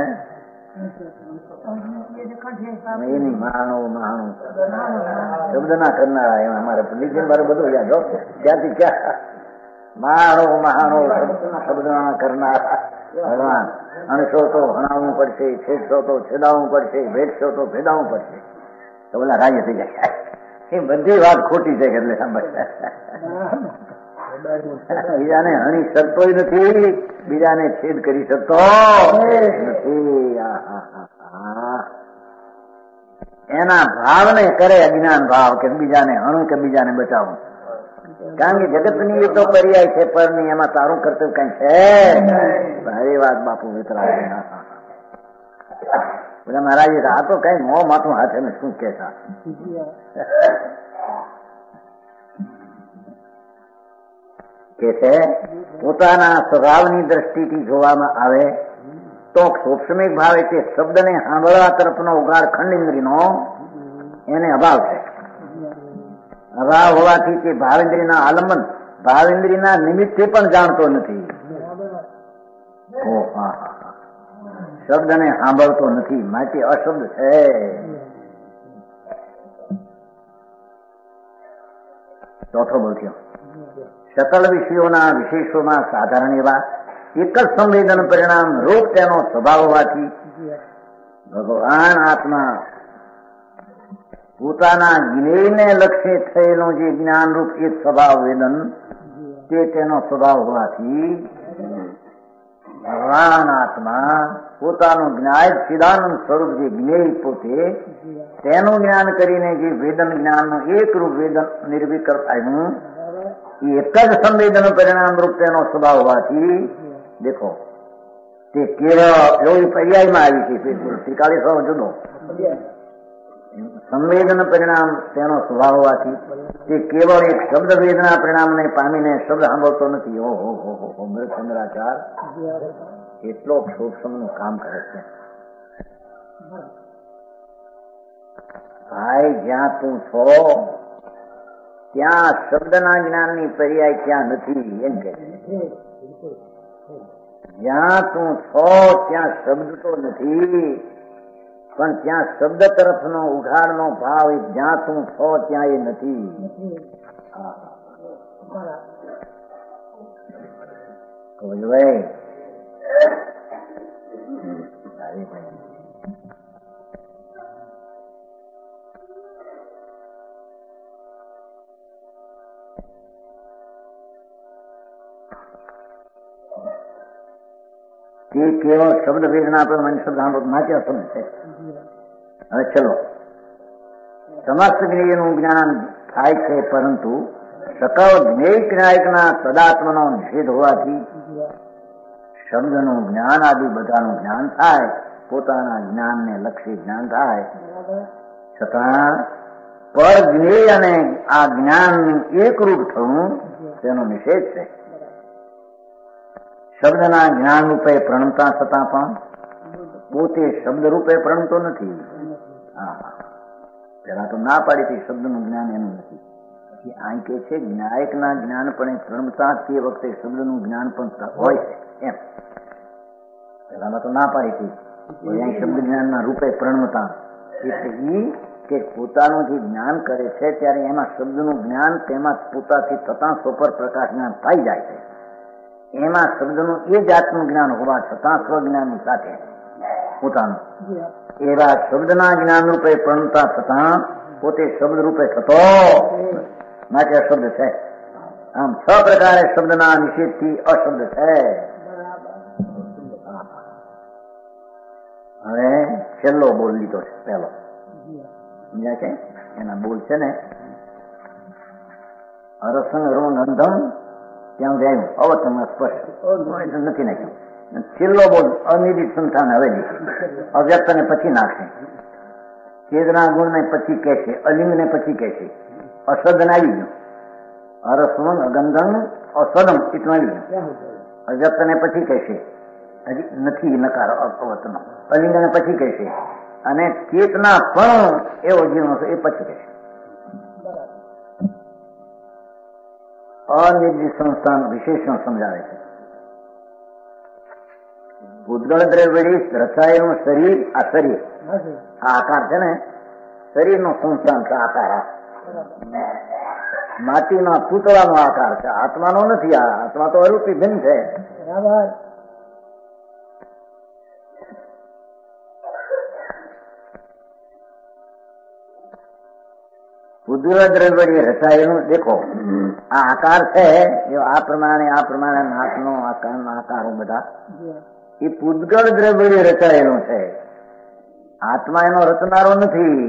એની માણો માણો શબ્દ ના કરનારા એમાં અમારે લીધે મારે બધું યાદ હો ત્યાંથી ક્યાં માણો માણો શબ્દ ના કરનારા ભગવાન. અણશો તો ભણાવવું પડશે, છેડશો તો છેદાવવું પડશે, ભેટશો તો ભેદાવવું પડશે તો બધા રાજી થઈ જાય. એ બધી વાત ખોટી છે એટલે સાંભળ બીજાને હણી શકતો નથી, બીજાને છેદ કરી શકતો નથી. એના ભાવને કરે અજ્ઞાન ભાવ કે બીજાને હણું કે બીજાને બચાવું. કારણ કે જગતની એ તો પર્યાય છે, પરની એમાં તારું કર્તવ્ય કઈ છે. સારી વાત બાપુ વિતરાય. બધા મહારાજ આ તો કઈ મો માથું હાથે ને શું કેતા કે છે પોતાના સ્વભાવની દ્રષ્ટિથી જોવામાં આવે તો સૂક્ષ્મિક ભાવ એટલે શબ્દને સાંભળવા તરફનો ઉગાડ ખંડેન્દ્રીનો એને અભાવ છે. અભાવ હોવાથી તે ભાવેન્દ્રીના આલંબન ભાવેન્દ્રીના નિમિત્તથી પણ જાણતો નથી. શબ્દને સાંભળતો નથી, માટે અશબ્દ છે. ચોથો બોલ્યો સકલ વિષયોના વિશેષોમાં સાધારણ એવા એક જ સંવેદન પરિણામ રૂપ તેનો સ્વભાવ હોવાથી ભગવાન આત્મા પોતાના જ્ઞેયને લક્ષ્ય થયેલો જે જ્ઞાન રૂપ એક સ્વભાવ વેદન તે તેનો સ્વભાવ હોવાથી ભગવાન આત્મા પોતાનું જ્ઞાય ચિદાનંદ સ્વરૂપ જે જ્ઞેય પોતે તેનું જ્ઞાન કરીને જે વેદન જ્ઞાનનું એક રૂપ વેદન નિર્વિકલ્પ આવ્યું એ એક જ સંવેદન પરિણામ રૂપ તેનો સ્વભાવ હોવાથી દેખો તે કેવળ એવી પર્યાયમાં આવી છે. ત્રિકાળી સ્વભાવ જુદો, સંવેદન પરિણામ તેનો સ્વભાવ હોવાથી તે કેવળ એક શબ્દ વેદના પરિણામને પામીને શબ્દ સાંભળતો નથી. ઓહો મૃતચંદ્રાચાર એટલો સૂક્ષ્મનું કામ કરે છે. ભાઈ જ્યાં તું છો ત્યાં શબ્દના જ્ઞાનની પર્યાય ક્યાં નથી એમ કે છે. જ્યાં તું છો ત્યાં શબ્દ તો નથી, પણ ત્યાં શબ્દ તરફનો ઉઘાડનો ભાવ જ્યાં તું છો ત્યાં એ નથી. ભાઈ તે કેવળ શબ્દ વેદના પર મન શબ્દ માટે અશબ્દ છે. હવે ચલો સમસ્ત જ્ઞેયનું જ્ઞાન થાય છે, પરંતુ સકળ જ્ઞેય જ્ઞાયકના તદાત્મનો નિષેધ હોવાથી શબ્દનું જ્ઞાન આદિ બધાનું જ્ઞાન થાય, પોતાના જ્ઞાનને લક્ષી જ્ઞાન થાય, છતાં પર જ્ઞેય અને આ જ્ઞાનનું એકરૂપ થવું તેનો નિષેધ છે. શબ્દના જ્ઞાન રૂપે પ્રણમતા છતાં પણ પોતે શબ્દ રૂપે પ્રણમતો નથી. પેલા તો ના પાડી હતી શબ્દનું જ્ઞાન એનું નથી. આ કે છે ન્યાયિકના જ્ઞાન પણ પ્રણમતા તે વખતે શબ્દનું જ્ઞાન પણ હોય છે એમ. પેલામાં તો ના પાડી હતી શબ્દ જ્ઞાનના રૂપે પ્રણમતા, એટલે કે પોતાનું જે જ્ઞાન કરે છે ત્યારે એમાં શબ્દનું જ્ઞાન તેમાં પોતાથી થતા સોપર પ્રકાશ જ્ઞાન થઈ જાય છે. એમાં શબ્દનું એ જાતનું જ્ઞાન હોવા છતાં સ્વજ્ઞાનની સાથે પોતાનું એવા શબ્દના જ્ઞાન રૂપે પ્રણમતા થતાં પોતે શબ્દ રૂપે થતો માટે અશબ્દ છે. આમ 6 પ્રકારે શબ્દના નિષેધથી અશબ્દ છે. હવે છેલ્લો બોલ લીધો છે પહેલો, સમજ્યા છે? એના બોલ છે ને અરસંગ ગંધમ ત્યાં જાય અવતમ સ્પર્શ નથી નાખ્યું. છેલ્લો બોલ અનિર્દિત સંતાન હવે અવ્યક્ત ને પછી નાખશે, ચેતના ગુણ ને પછી કે છે, અલિંગ ને પછી કે છે, અસદન આવી ગયું. અરસવન અગંધમ અસદમ એટલું આવી ગયું. અવ્યક્ત ને પછી કે છે, હજી નથી નકાર અવતનો. અલિંગ ને પછી કે છે, અને ચેતના પણ એવો જીવનો છે એ પછી કે છે. અનિર્દિત સંસ્થાન વિશેષણ સમજાવે છે. ભૂતગળ દ્રવ્ય રચાયેલું શરીર, આ શરીર આ આકાર છે ને, શરીરનો સંસ્થાન છે આકાર. માટીના પૂતળાનો આકાર છે, આત્માનો નથી. આ આત્મા તો અરૂપી ભિન્ન છે. ભૂતગળ દ્રવ્ય રચાયેલું દેખો આ આકાર છે, જો આ પ્રમાણે નાકનો આકારો બધા એ પૂતગળ દ્રવ્ય રચાયેલું છે. આત્મા એનો રચનારો નથી.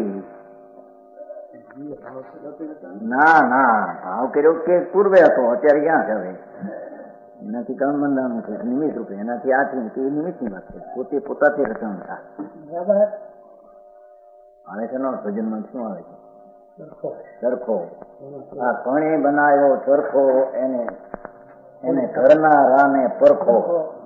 ના ભાવ કર્યો કે પૂર્વે હતો, અત્યારે ક્યાં છે? હવે એનાથી કર્મ બંધાનું છે નિમિત્ત રૂપે, એનાથી આ છે એ નિમિત્તની વાત છે. પોતે પોતાથી રચન થાય. આવે છે ભજનમાં શું આવે છે? ચરખો. આ કોણે બનાવ્યો ચરખો, એને ઘરના રાને પરખો.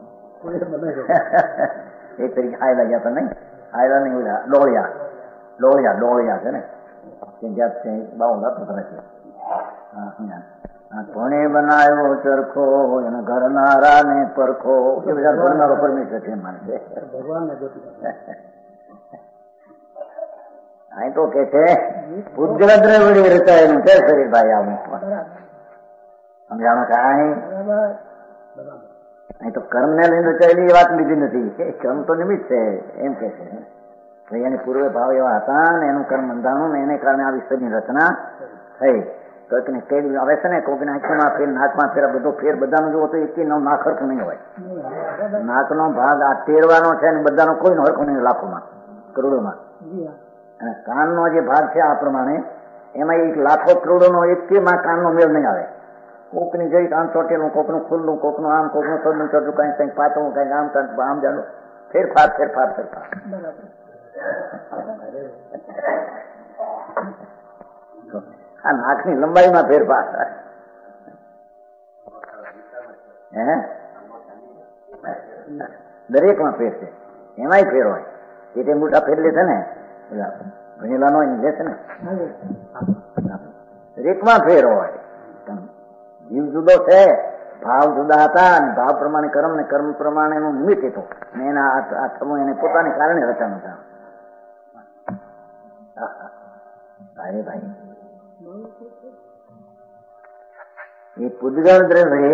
એક તરીકે આયલા ગયા હતા નહીં, આયલા નહીં ડોળિયા છે ને, બાઉલા પત્ર છે. કોણે બનાવ્યો ચરખો, એના ઘરના રાને પરખો. એ બધા ઘરનારો પરમેશ્વર છે માને છે. અહીં તો કે છે પૂતગળ દ્રવ્ય રચાયેલું છે શરીર. ભાઈ આવું સમજાણું કાંઈ? અહીં તો કર્મ ને લઈને રચાયેલી એ વાત લીધી નથી. કર્મ તો નિમિત્ત છે એમ કે છે. એની પૂર્વે ભાવ એવા હતા ને એનું કર્મ બંધાણું ને એને કારણે આ વિશ્વની રચના થઈ. કોઈકને કઈ આવે છે ને, કોઈકને આંખમાં ફેર, નાકમાં ફેર, બધો ફેર બધાનો જોવો તો એક નાક હરખું નહીં હોય. નાકનો ભાગ આ તેરવાનો છે ને બધાનો કોઈનો હરખું નહીં, લાખોમાં કરોડોમાં. અને કાનનો જે ભાગ છે આ પ્રમાણે એમાં એક લાખો કરોડોનો એકમાં કાનનો મેળ નહીં આવે. કોકની જઈ કાન ચોટેલું, કોકનું ખુલ્લું, કોકનું આમ, કોકનું સદનું ચોટલું, કઈ પાતળું, કઈ આમ જાણું, ફેરફાર. આ નાકની લંબાઈમાં ફેરફાર. દરેકમાં ફેર છે. એમાંય ફેર હોય. એ મોટા ફેર લે છે ને, ભણેલા નો લે છે ને, દરેકમાં ફેર હોય. જીવ જુદો છે, ભાવ જુદા હતા, અને ભાવ પ્રમાણે કર્મ ને કર્મ પ્રમાણે એનું નિમિત્ત હતું. અને એના આ થવું એને પોતાને કારણે રચાનું છે. ભાઈ એ પૂતગળ દ્રવ્ય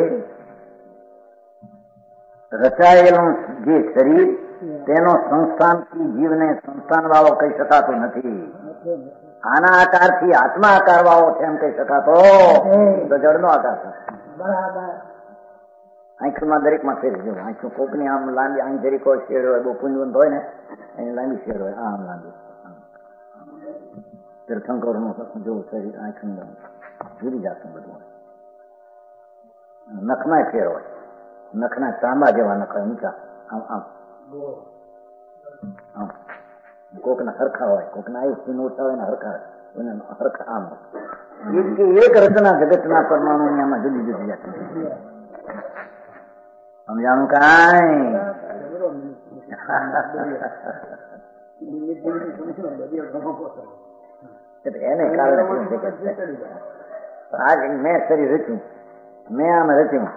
રચાયેલું જે શરીર, તેનો સંસ્થાનથી જીવને સંસ્થાન વાળો કહી શકાતો નથી. આના આકારથી આત્મા આકાર વાળો છે એમ કહી શકાતો તો જળનો આકાર છે. આંખમાં દરેકમાં ફેર જેવું. આંખું કોકની આમ લાંબી, આંખ જરીક હોય, શેડ હોય, બહુ પુંજવંત હોય ને એની લાંબી શેડ હોય, આમ લાંબી. તીર્થંકર નું જોવું શરીર આંખનું જુદી જાતનું બધું હોય. નખમાં ફેર હોય, નખના ચાંબા જેવા નખ હોય, ઊંચા આમ. કોકના હરખા હોય, કોકના આયુષ ઓછા હોય ને હરખા આમ. એક રચના જગતના પરમાણુ આમાં જુદી જુદી જાત. સમજાણું કાંઈ? એને કારણે આજ મેં શરીર રચ્યું, મેં આમ રચ્યું,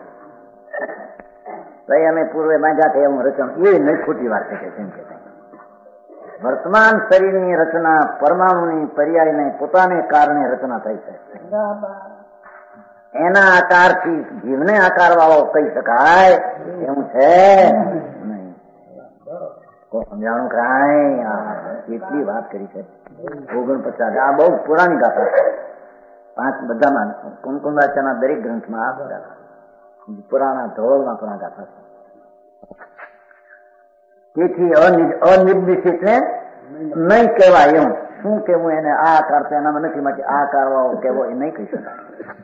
તઈ અમે પૂર્વે બાંધ્યા થયા હું રચણ, એ નહીં ખોટી વાત છે. કેમ કે વર્તમાન શરીરની રચના પરમાણુની પર્યાયને પોતાને કારણે રચના થઈ છે. એના આકારથી જીવને આકાર વાળો કહી શકાય એવું છે નહીં. સમજાણું કાંઈ એટલી વાત કરી છે. 49 આ બહુ પુરાણી ગાથા છે. 5 બધામાં કુમકુંદાચાના દરેક ગ્રંથમાં આ ગાથા પુરાણા ધોળમાં પણ આ ગાથા છે. તેથી અનિર્દેશિત ને નહીં કહેવાય એમ. શું કેવું એને? આ આકાર તો એનામાં નથી, માટે આ આકાર વાળો કેવો એ નહીં કહી શકાય.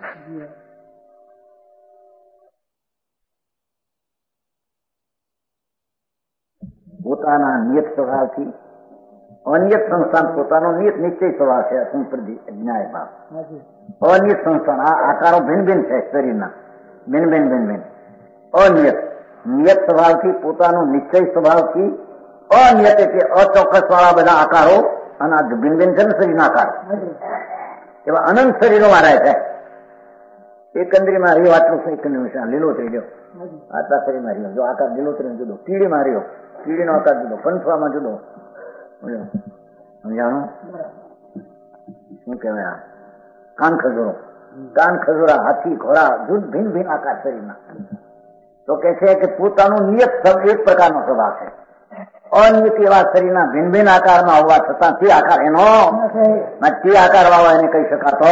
પોતાના નિયત સ્વભાવથી અનિયત સંસ્થાન પોતાનો નિયત નિશ્ચય સ્વભાવ છે. ન્યાય ભાવ અનિયત સંસ્થાન. આ આકારો ભિન્ન ભિન્ન છે શરીરના, ભિન્ન ભિન્ન ભિન્ન ભિન્ન. અનિયત નિયત સ્વભાવથી પોતાનો નિશ્ચય સ્વભાવથી અનિયત એટલે અચોક્કસ વાળા બધા આકારો અને આ ભિન્ન ભિન્ન છે ને શરીરના આકાર એવા અનંત શરીરોમાં રહે છે. એકંદરીમાં રહ્યો આટલું, એકંદરી લીલોતરી રહ્યો, આટલા શરીરમાં રહ્યો. જો આકાર લીલોતરી જુદો, કીડીમાં રહ્યો, કીડીનો આકાર જુદો, પંથવામાં જુદો. સમજાણું? શું કહેવાય? કાન ખજૂરો, કાન ખજૂરા, હાથી, ઘોડા, જુદ ભિન્ન ભિન્ન આકાર શરીરના. તો કે છે કે પોતાનો નિયત એક પ્રકારનો સ્વભાવ છે. અનિયત એવા શરીરના ભિન્ન ભિન્ન આકારમાં હોવા છતાં તે આકાર એનો, તે આકાર વાળો એને કહી શકાતો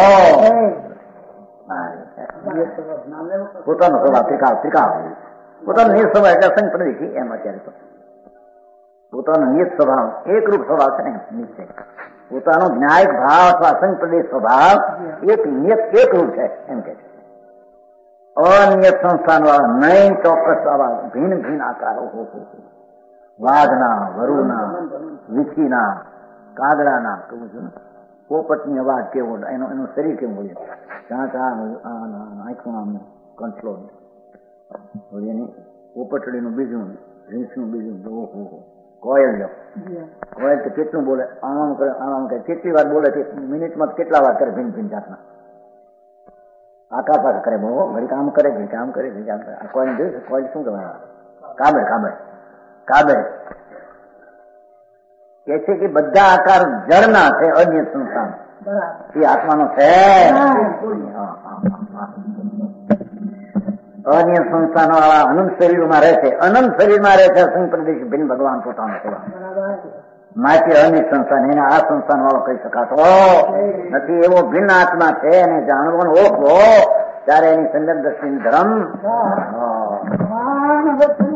પોતાનો સ્વભાવ ત્રિકાળ. પોતાનો નિયત સ્વભાવ એટલે સંગ પ્રદેશી એમ. અત્યારે તો પોતાનો નિયત સ્વભાવ એકરૂપ સ્વભાવ છે ને નિશ્ચય. પોતાનો ન્યાયિક ભાવ અથવા સંગ પ્રદેશ સ્વભાવ એક નિયત એકરૂપ છે એમ કે છે. અનિયત સંસ્થાન વાળા નહીં ચોક્કસ આવા ભિન્ન ભિન્ન આકારો. વાઘના, વરુના, વીછીના, કાગડાના, કહું છું પોપટની અવાજ કેવો, એનું શરીર કેવું હોય, આંખમાં કંઠલો, પોપટડીનું બીજું, રીંછનું બીજું. કોયલ લો, કોયલ તો કેટલું બોલે, આમ કરે, આમ કરે, કેટલી વાર બોલે, મિનિટમાં કેટલા વાર કરે, ભિન્ન ભિન્ન જાતના આકાર પાછા કરે. બહુ ઘડી કામ કરે, ઘડી કામ કરે, ઘડી કામ કરે. આ કોયલ જોયું? કોયલ શું કહેવાય? કાબર. કાબર કાબર કે છે કે બધા આકાર જળના છે. અન્ય સંસ્થાન એ આત્માનો છે. અન્ય સંસ્થાનો વાળા અનંત શરીરમાં રહે છે. અનંત શરીરમાં રહે છે. સંગ પ્રદેશ ભિન્ન ભગવાન પોતાનો સેવા માટે અન્ય સંસ્થાન એને આ સંસ્થાન વાળો કહી શકાતો નથી. એવો ભિન્ન આત્મા છે એને જાણવાનો ઓળખો ત્યારે એની સંદર્ભ દ્રષ્ટિ ધર્મ